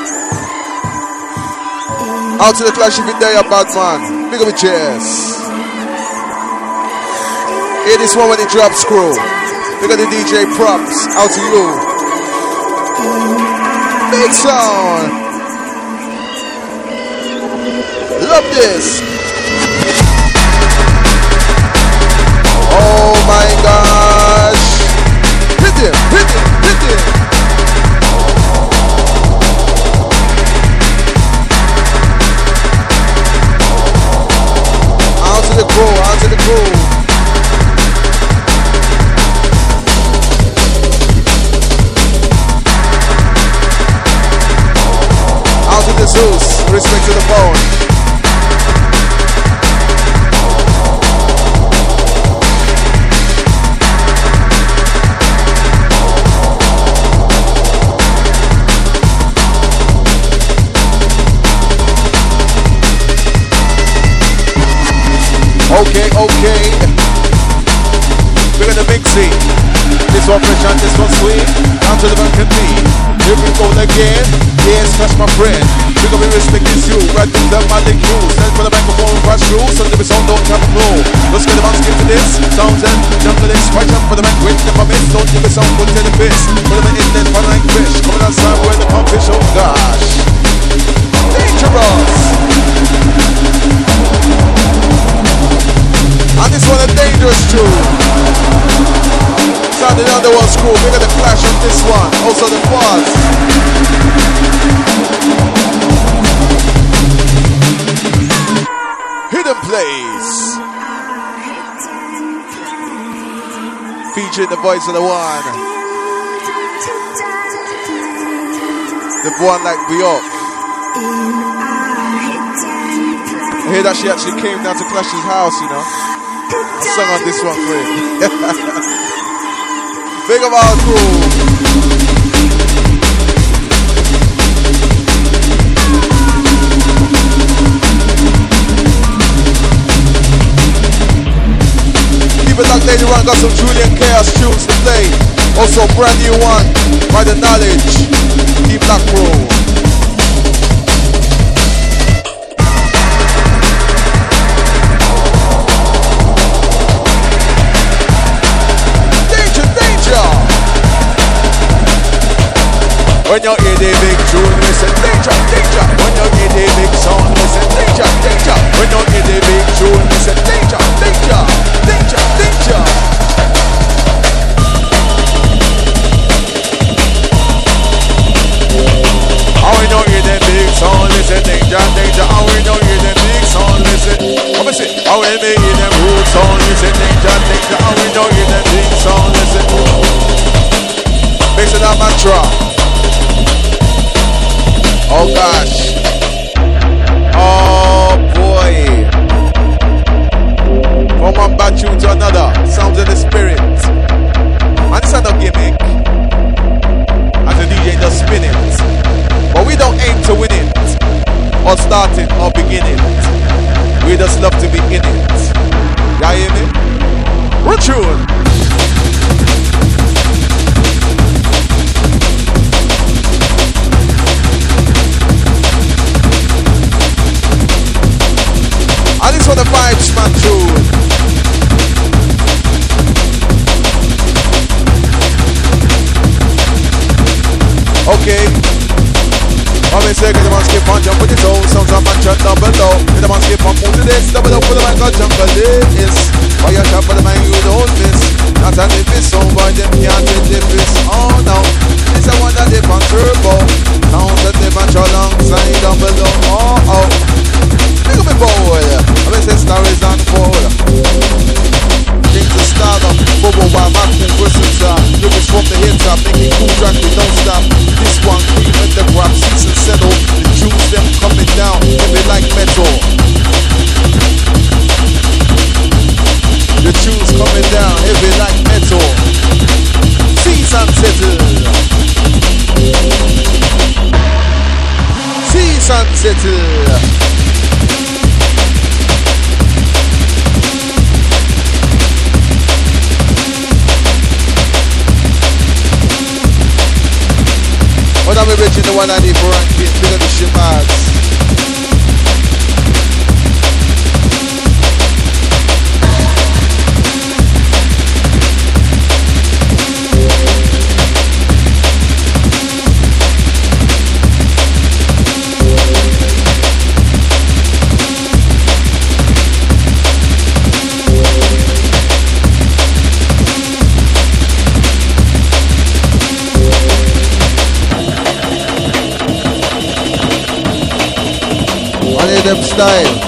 B: Out to the Clash if you're there, bad man. Big of the chairs. Hear this one when it drops, crew. Big of the D J props. Out to you. Big sound. Love this. Oh my gosh. Hit him, hit him, hit him. Out to the crew, out to the crew. Zeus, respect to the bone. Okay, okay. We're gonna mix it. This one fresh and this one sweet. Down to the back of me. Here we go again. Yes, that's my friend. We're gonna be respecting you. Right through the molecules. Stand for the microphone and pass through. So the sound don't have a flow. Let's get the mouse skip for this. Sounds and jump for this. Watch out for the mic. Wait, never miss. Don't give the sound. Put in the fist. Put them in there. Fun like fish. Coming outside where the pump fish. Oh gosh. Dangerous. And this one a dangerous tune. Sound the Underworld School. We're gonna Clash on this one. Also the Fuzz. Hidden Place. Featuring the voice of the one. The one like Bjork. I hear that she actually came down to Clash's house, you know. I sung on this one for him. Big of our crew. Keep it like later on, got some Julian Chaos tunes to play. Also brand new one by The Knowledge. Keep that crew. When you hear the big tune, listen, danger, danger. When you hear the big sound, listen, danger, danger. When you hear the big tune, listen, danger, danger, danger, danger. And when you hear the big sound, listen, danger, danger. And when you hear the big sound, listen, come and see. And when they hear the root sound, listen, danger, danger. And when you hear the big sound, listen. Mix it up, mantra. Oh gosh. Oh boy. From one bad tune to another. Sounds of the spirit. And it's not a gimmick. As the D J does spin it. But we don't aim to win it. Or start it or begin it. We just love to be in it. Y'all hear me? We're tune. And this one the vibes man tune. Okay. What me say? big, the man skip on jump with his own sounds up and shut double low. The man skip on move to this, double up with the man got jungle this. Fire shot for the man you don't miss. Not a dip is so boy, them can't get dip is. Oh no, it's a one that dip on turbo. Sounds that dip and alongside down below. Oh oh, look at me boy, I mean say stories unfold. Things to start up, bubble while my cool versus uh, looking from the hilltop, making cool track we don't stop. This one cream with the grab, season settle. The juice them coming down, heavy like metal. The juice coming down, heavy like metal. Season settle. Season settle. What am I reaching the one ninety-four and get bigger the shimards? Them style.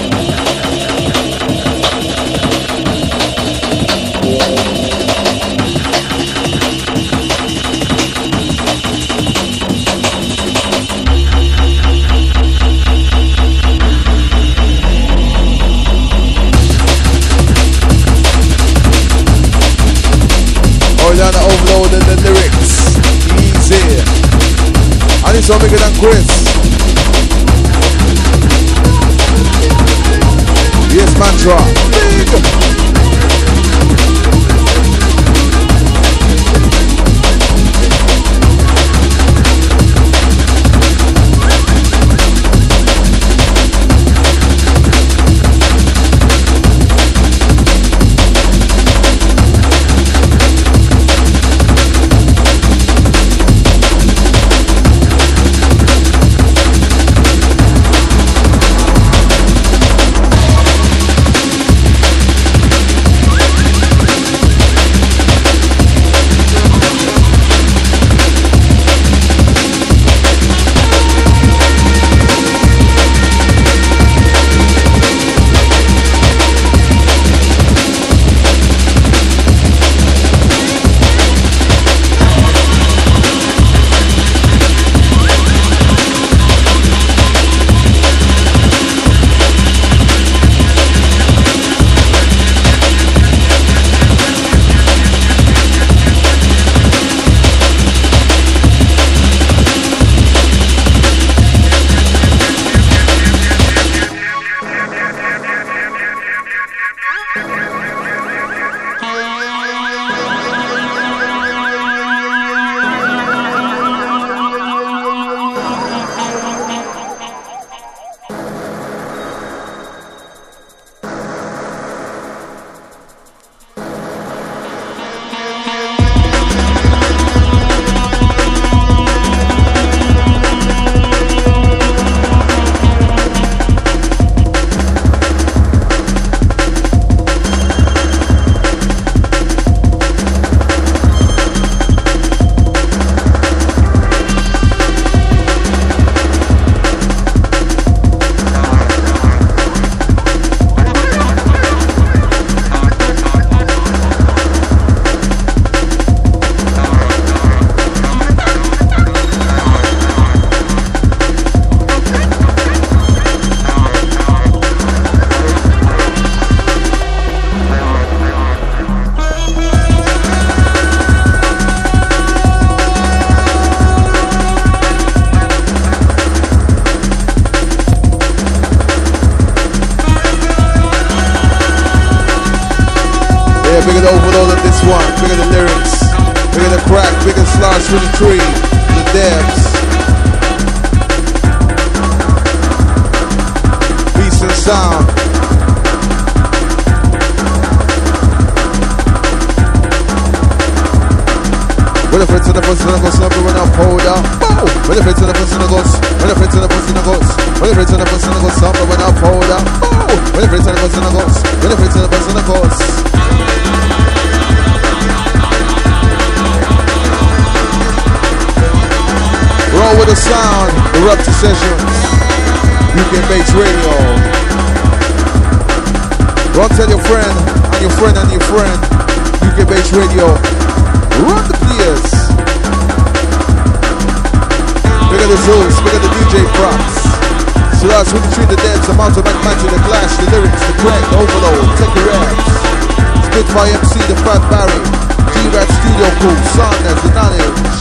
B: Oh, you're not overloading the lyrics. Easy. And it's all bigger than Chris. Yes, mantra. Big. Bigger the overload of this one, bigger the lyrics, bigger the crack, bigger slash twenty-three, the devs. Peace and sound. What if it's to the pussy, I go slumber when I powder. Bow. When the friends to the pussy, I go. When the friends to the pussy, I go. When the friends to the pussy, I go slumber when I powder. Bow. When the friends to the pussy, I go. When the friends to the pussy, I go. Roll with the sound, the Rupture Sessions, U K Bass Radio. Go and tell your friend, and your friend, and your friend, U K Bass Radio. Run the place. Look at the Zeus, look at the D J props. So that's when you treat the dead, the mountain like magic, the clash, the lyrics, the crack, the overload, take your abs. Spitfire M C, the Fat Barry, G-Rat Studio Crew, Soundness, the Knowledge.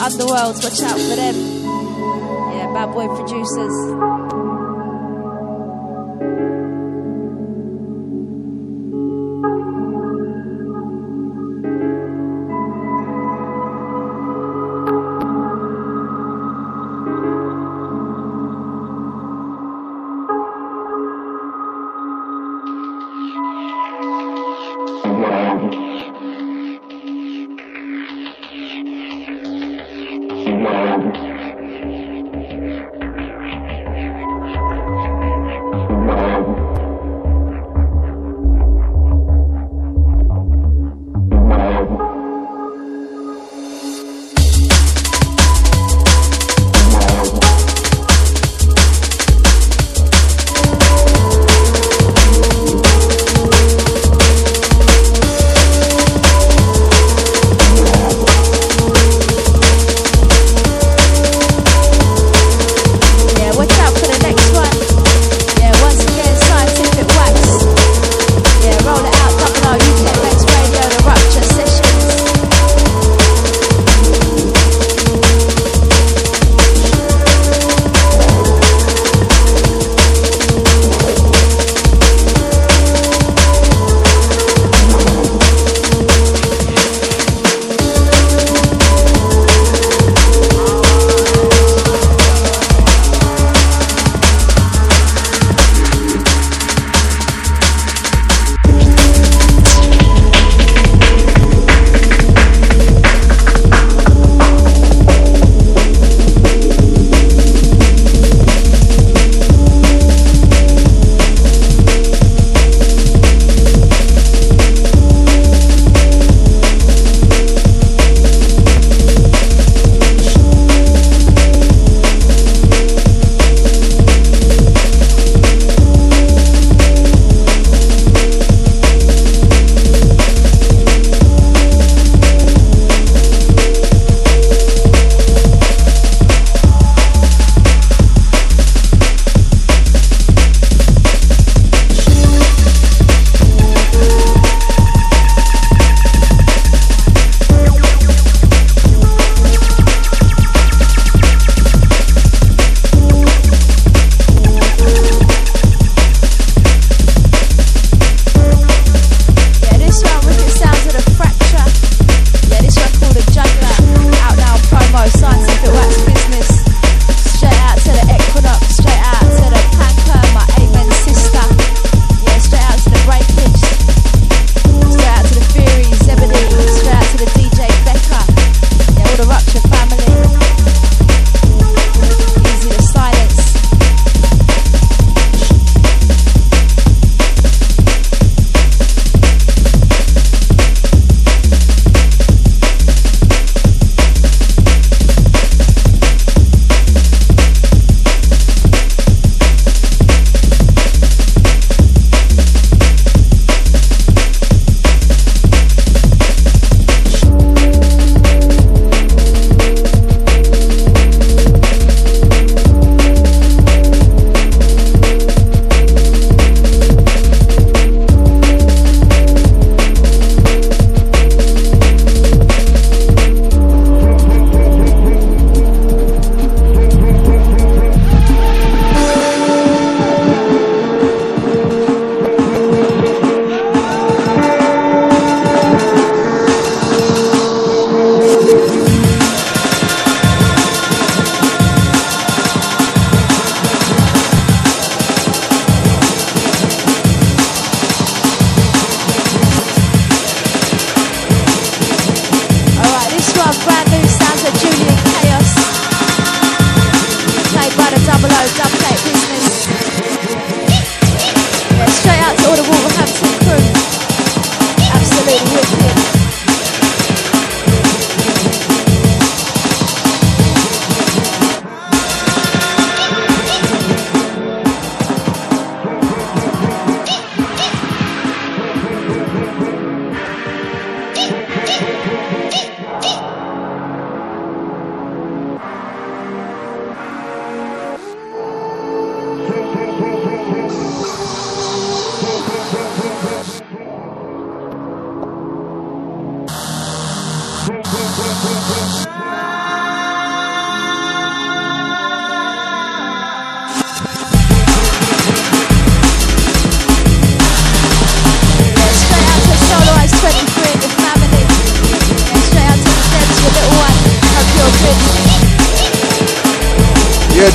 C: Underworlds, watch out for them. Yeah, bad boy producers.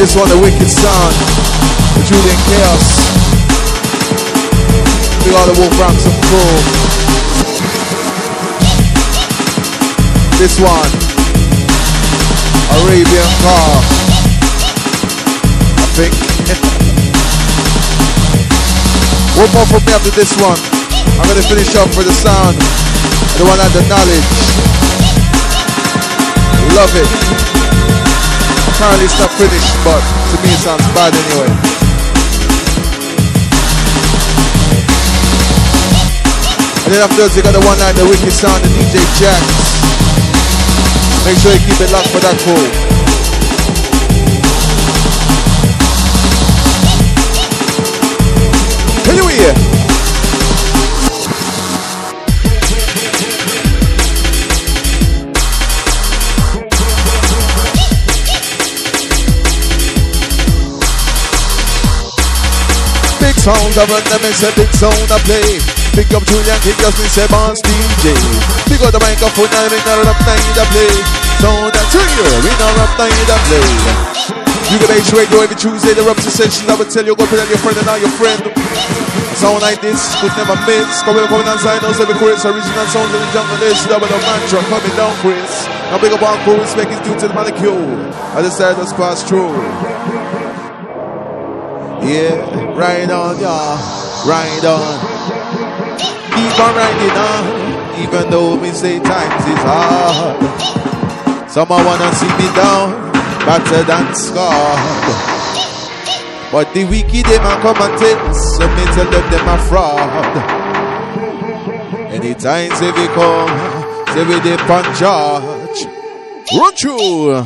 B: This one, the wicked sound. The Julian Chaos. We got the Wolframpton crew. This one, Arabian Car. I think. One more from me after this one. I'm gonna finish up for the sound. The one at the knowledge. Love it. Apparently it's not finished, but to me it sounds bad anyway. And then afterwards you got the one night, the wicked sound, the D J Jax. Make sure you keep it locked for that call. Anyway. Sound I run them and say big sound I play. Big up Julian King, just me say Bonds D J. Big up the microphone and we not rap night I play. Sound that to you, we not rap night I play. You can make sure every Tuesday the rap session I will tell you go put on your friend and now your friend. A sound like this could never miss. Coming coming outside knows every chorus original sounds in the jungle. This double the mantra coming down Chris. Now big up on crew, respect is due to the molecule. I decided to pass through. Yeah, ride on, yeah, ride on. Keep on riding on, even though me say times is hard. Someone wanna see me down, better than scarred. But the wicked them a come and test, so me tell them them a fraud. Anytime say we come, say we dip on charge. Run through.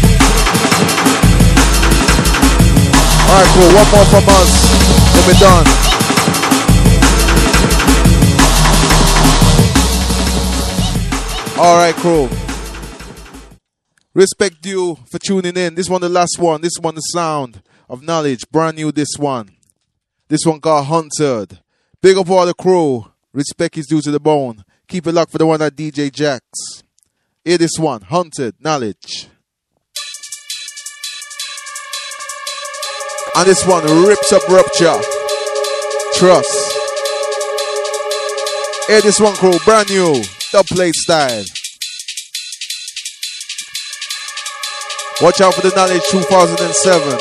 B: Alright, cool. One more from us. Then we're done. Alright, crew. Respect you for tuning in. This one, the last one. This one, the sound of knowledge. Brand new, this one. This one got Hunted. Big up all the crew. Respect is due to the bone. Keep it locked for the one at D J Jax. Hear this one. Hunted. Knowledge. And this one rips up Rupture. Trust. Hear this one, crew. Brand new. Dub plate style. Watch out for the Knowledge two thousand seven.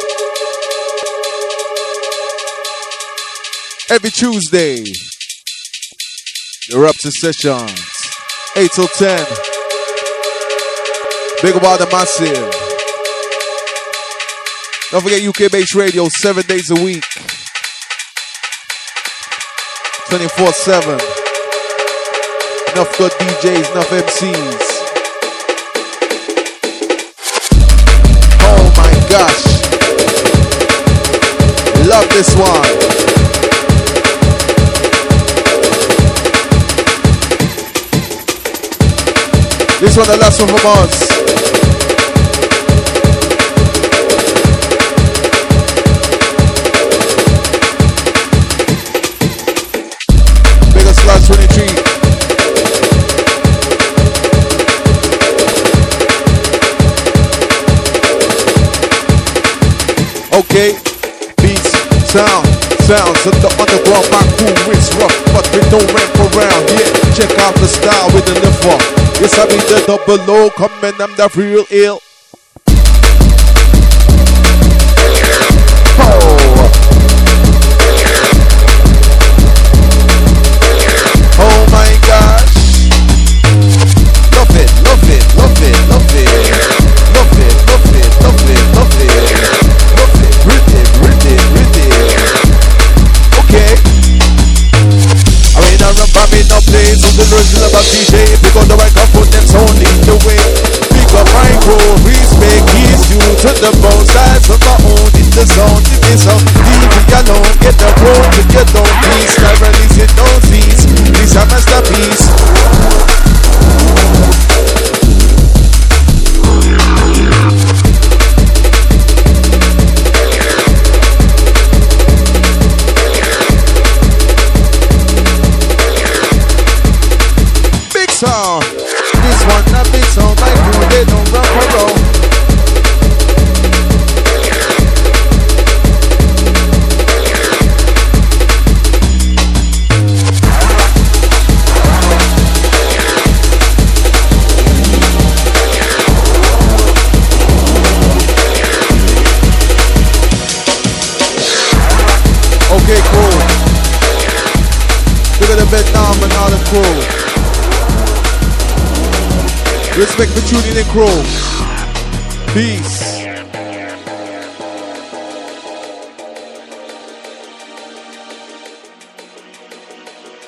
B: Every Tuesday. The Rupture sessions. eight till ten. Big about the massive. Don't forget U K-based radio, seven days a week. twenty-four seven. Enough good D Js, enough M Cs. Oh my gosh. Love this one. This one, the last one from us. Class twenty-three. Okay, beats, sound, sounds of the underground. My crew is rough, but we don't ramp around. Yeah, check out the style with the lift up. Yes, I be the double O, coming, I'm the real ill. Oh. Oh my gosh. Love it, love it, love it, love it. Love it, love it, love it, love it. Love it, read it, read it, read it. Okay. I mean, I run by me no place on the original about D J. Pick up the microphone, them sound in the way. Pick up micro, respect is due to the both sides of my own. In the sound, in the sound. Leave me alone, get the road to get down. Please, I release it, don't cease. Please, I masterpiece. Big sound. This one, not big sound. My crew, they don't run around. Crow. Respect for tuning in, Crow. Peace.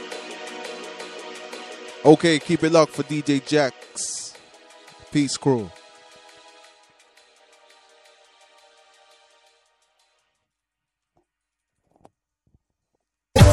B: Okay, keep it locked for D J Jax. Peace, Crow.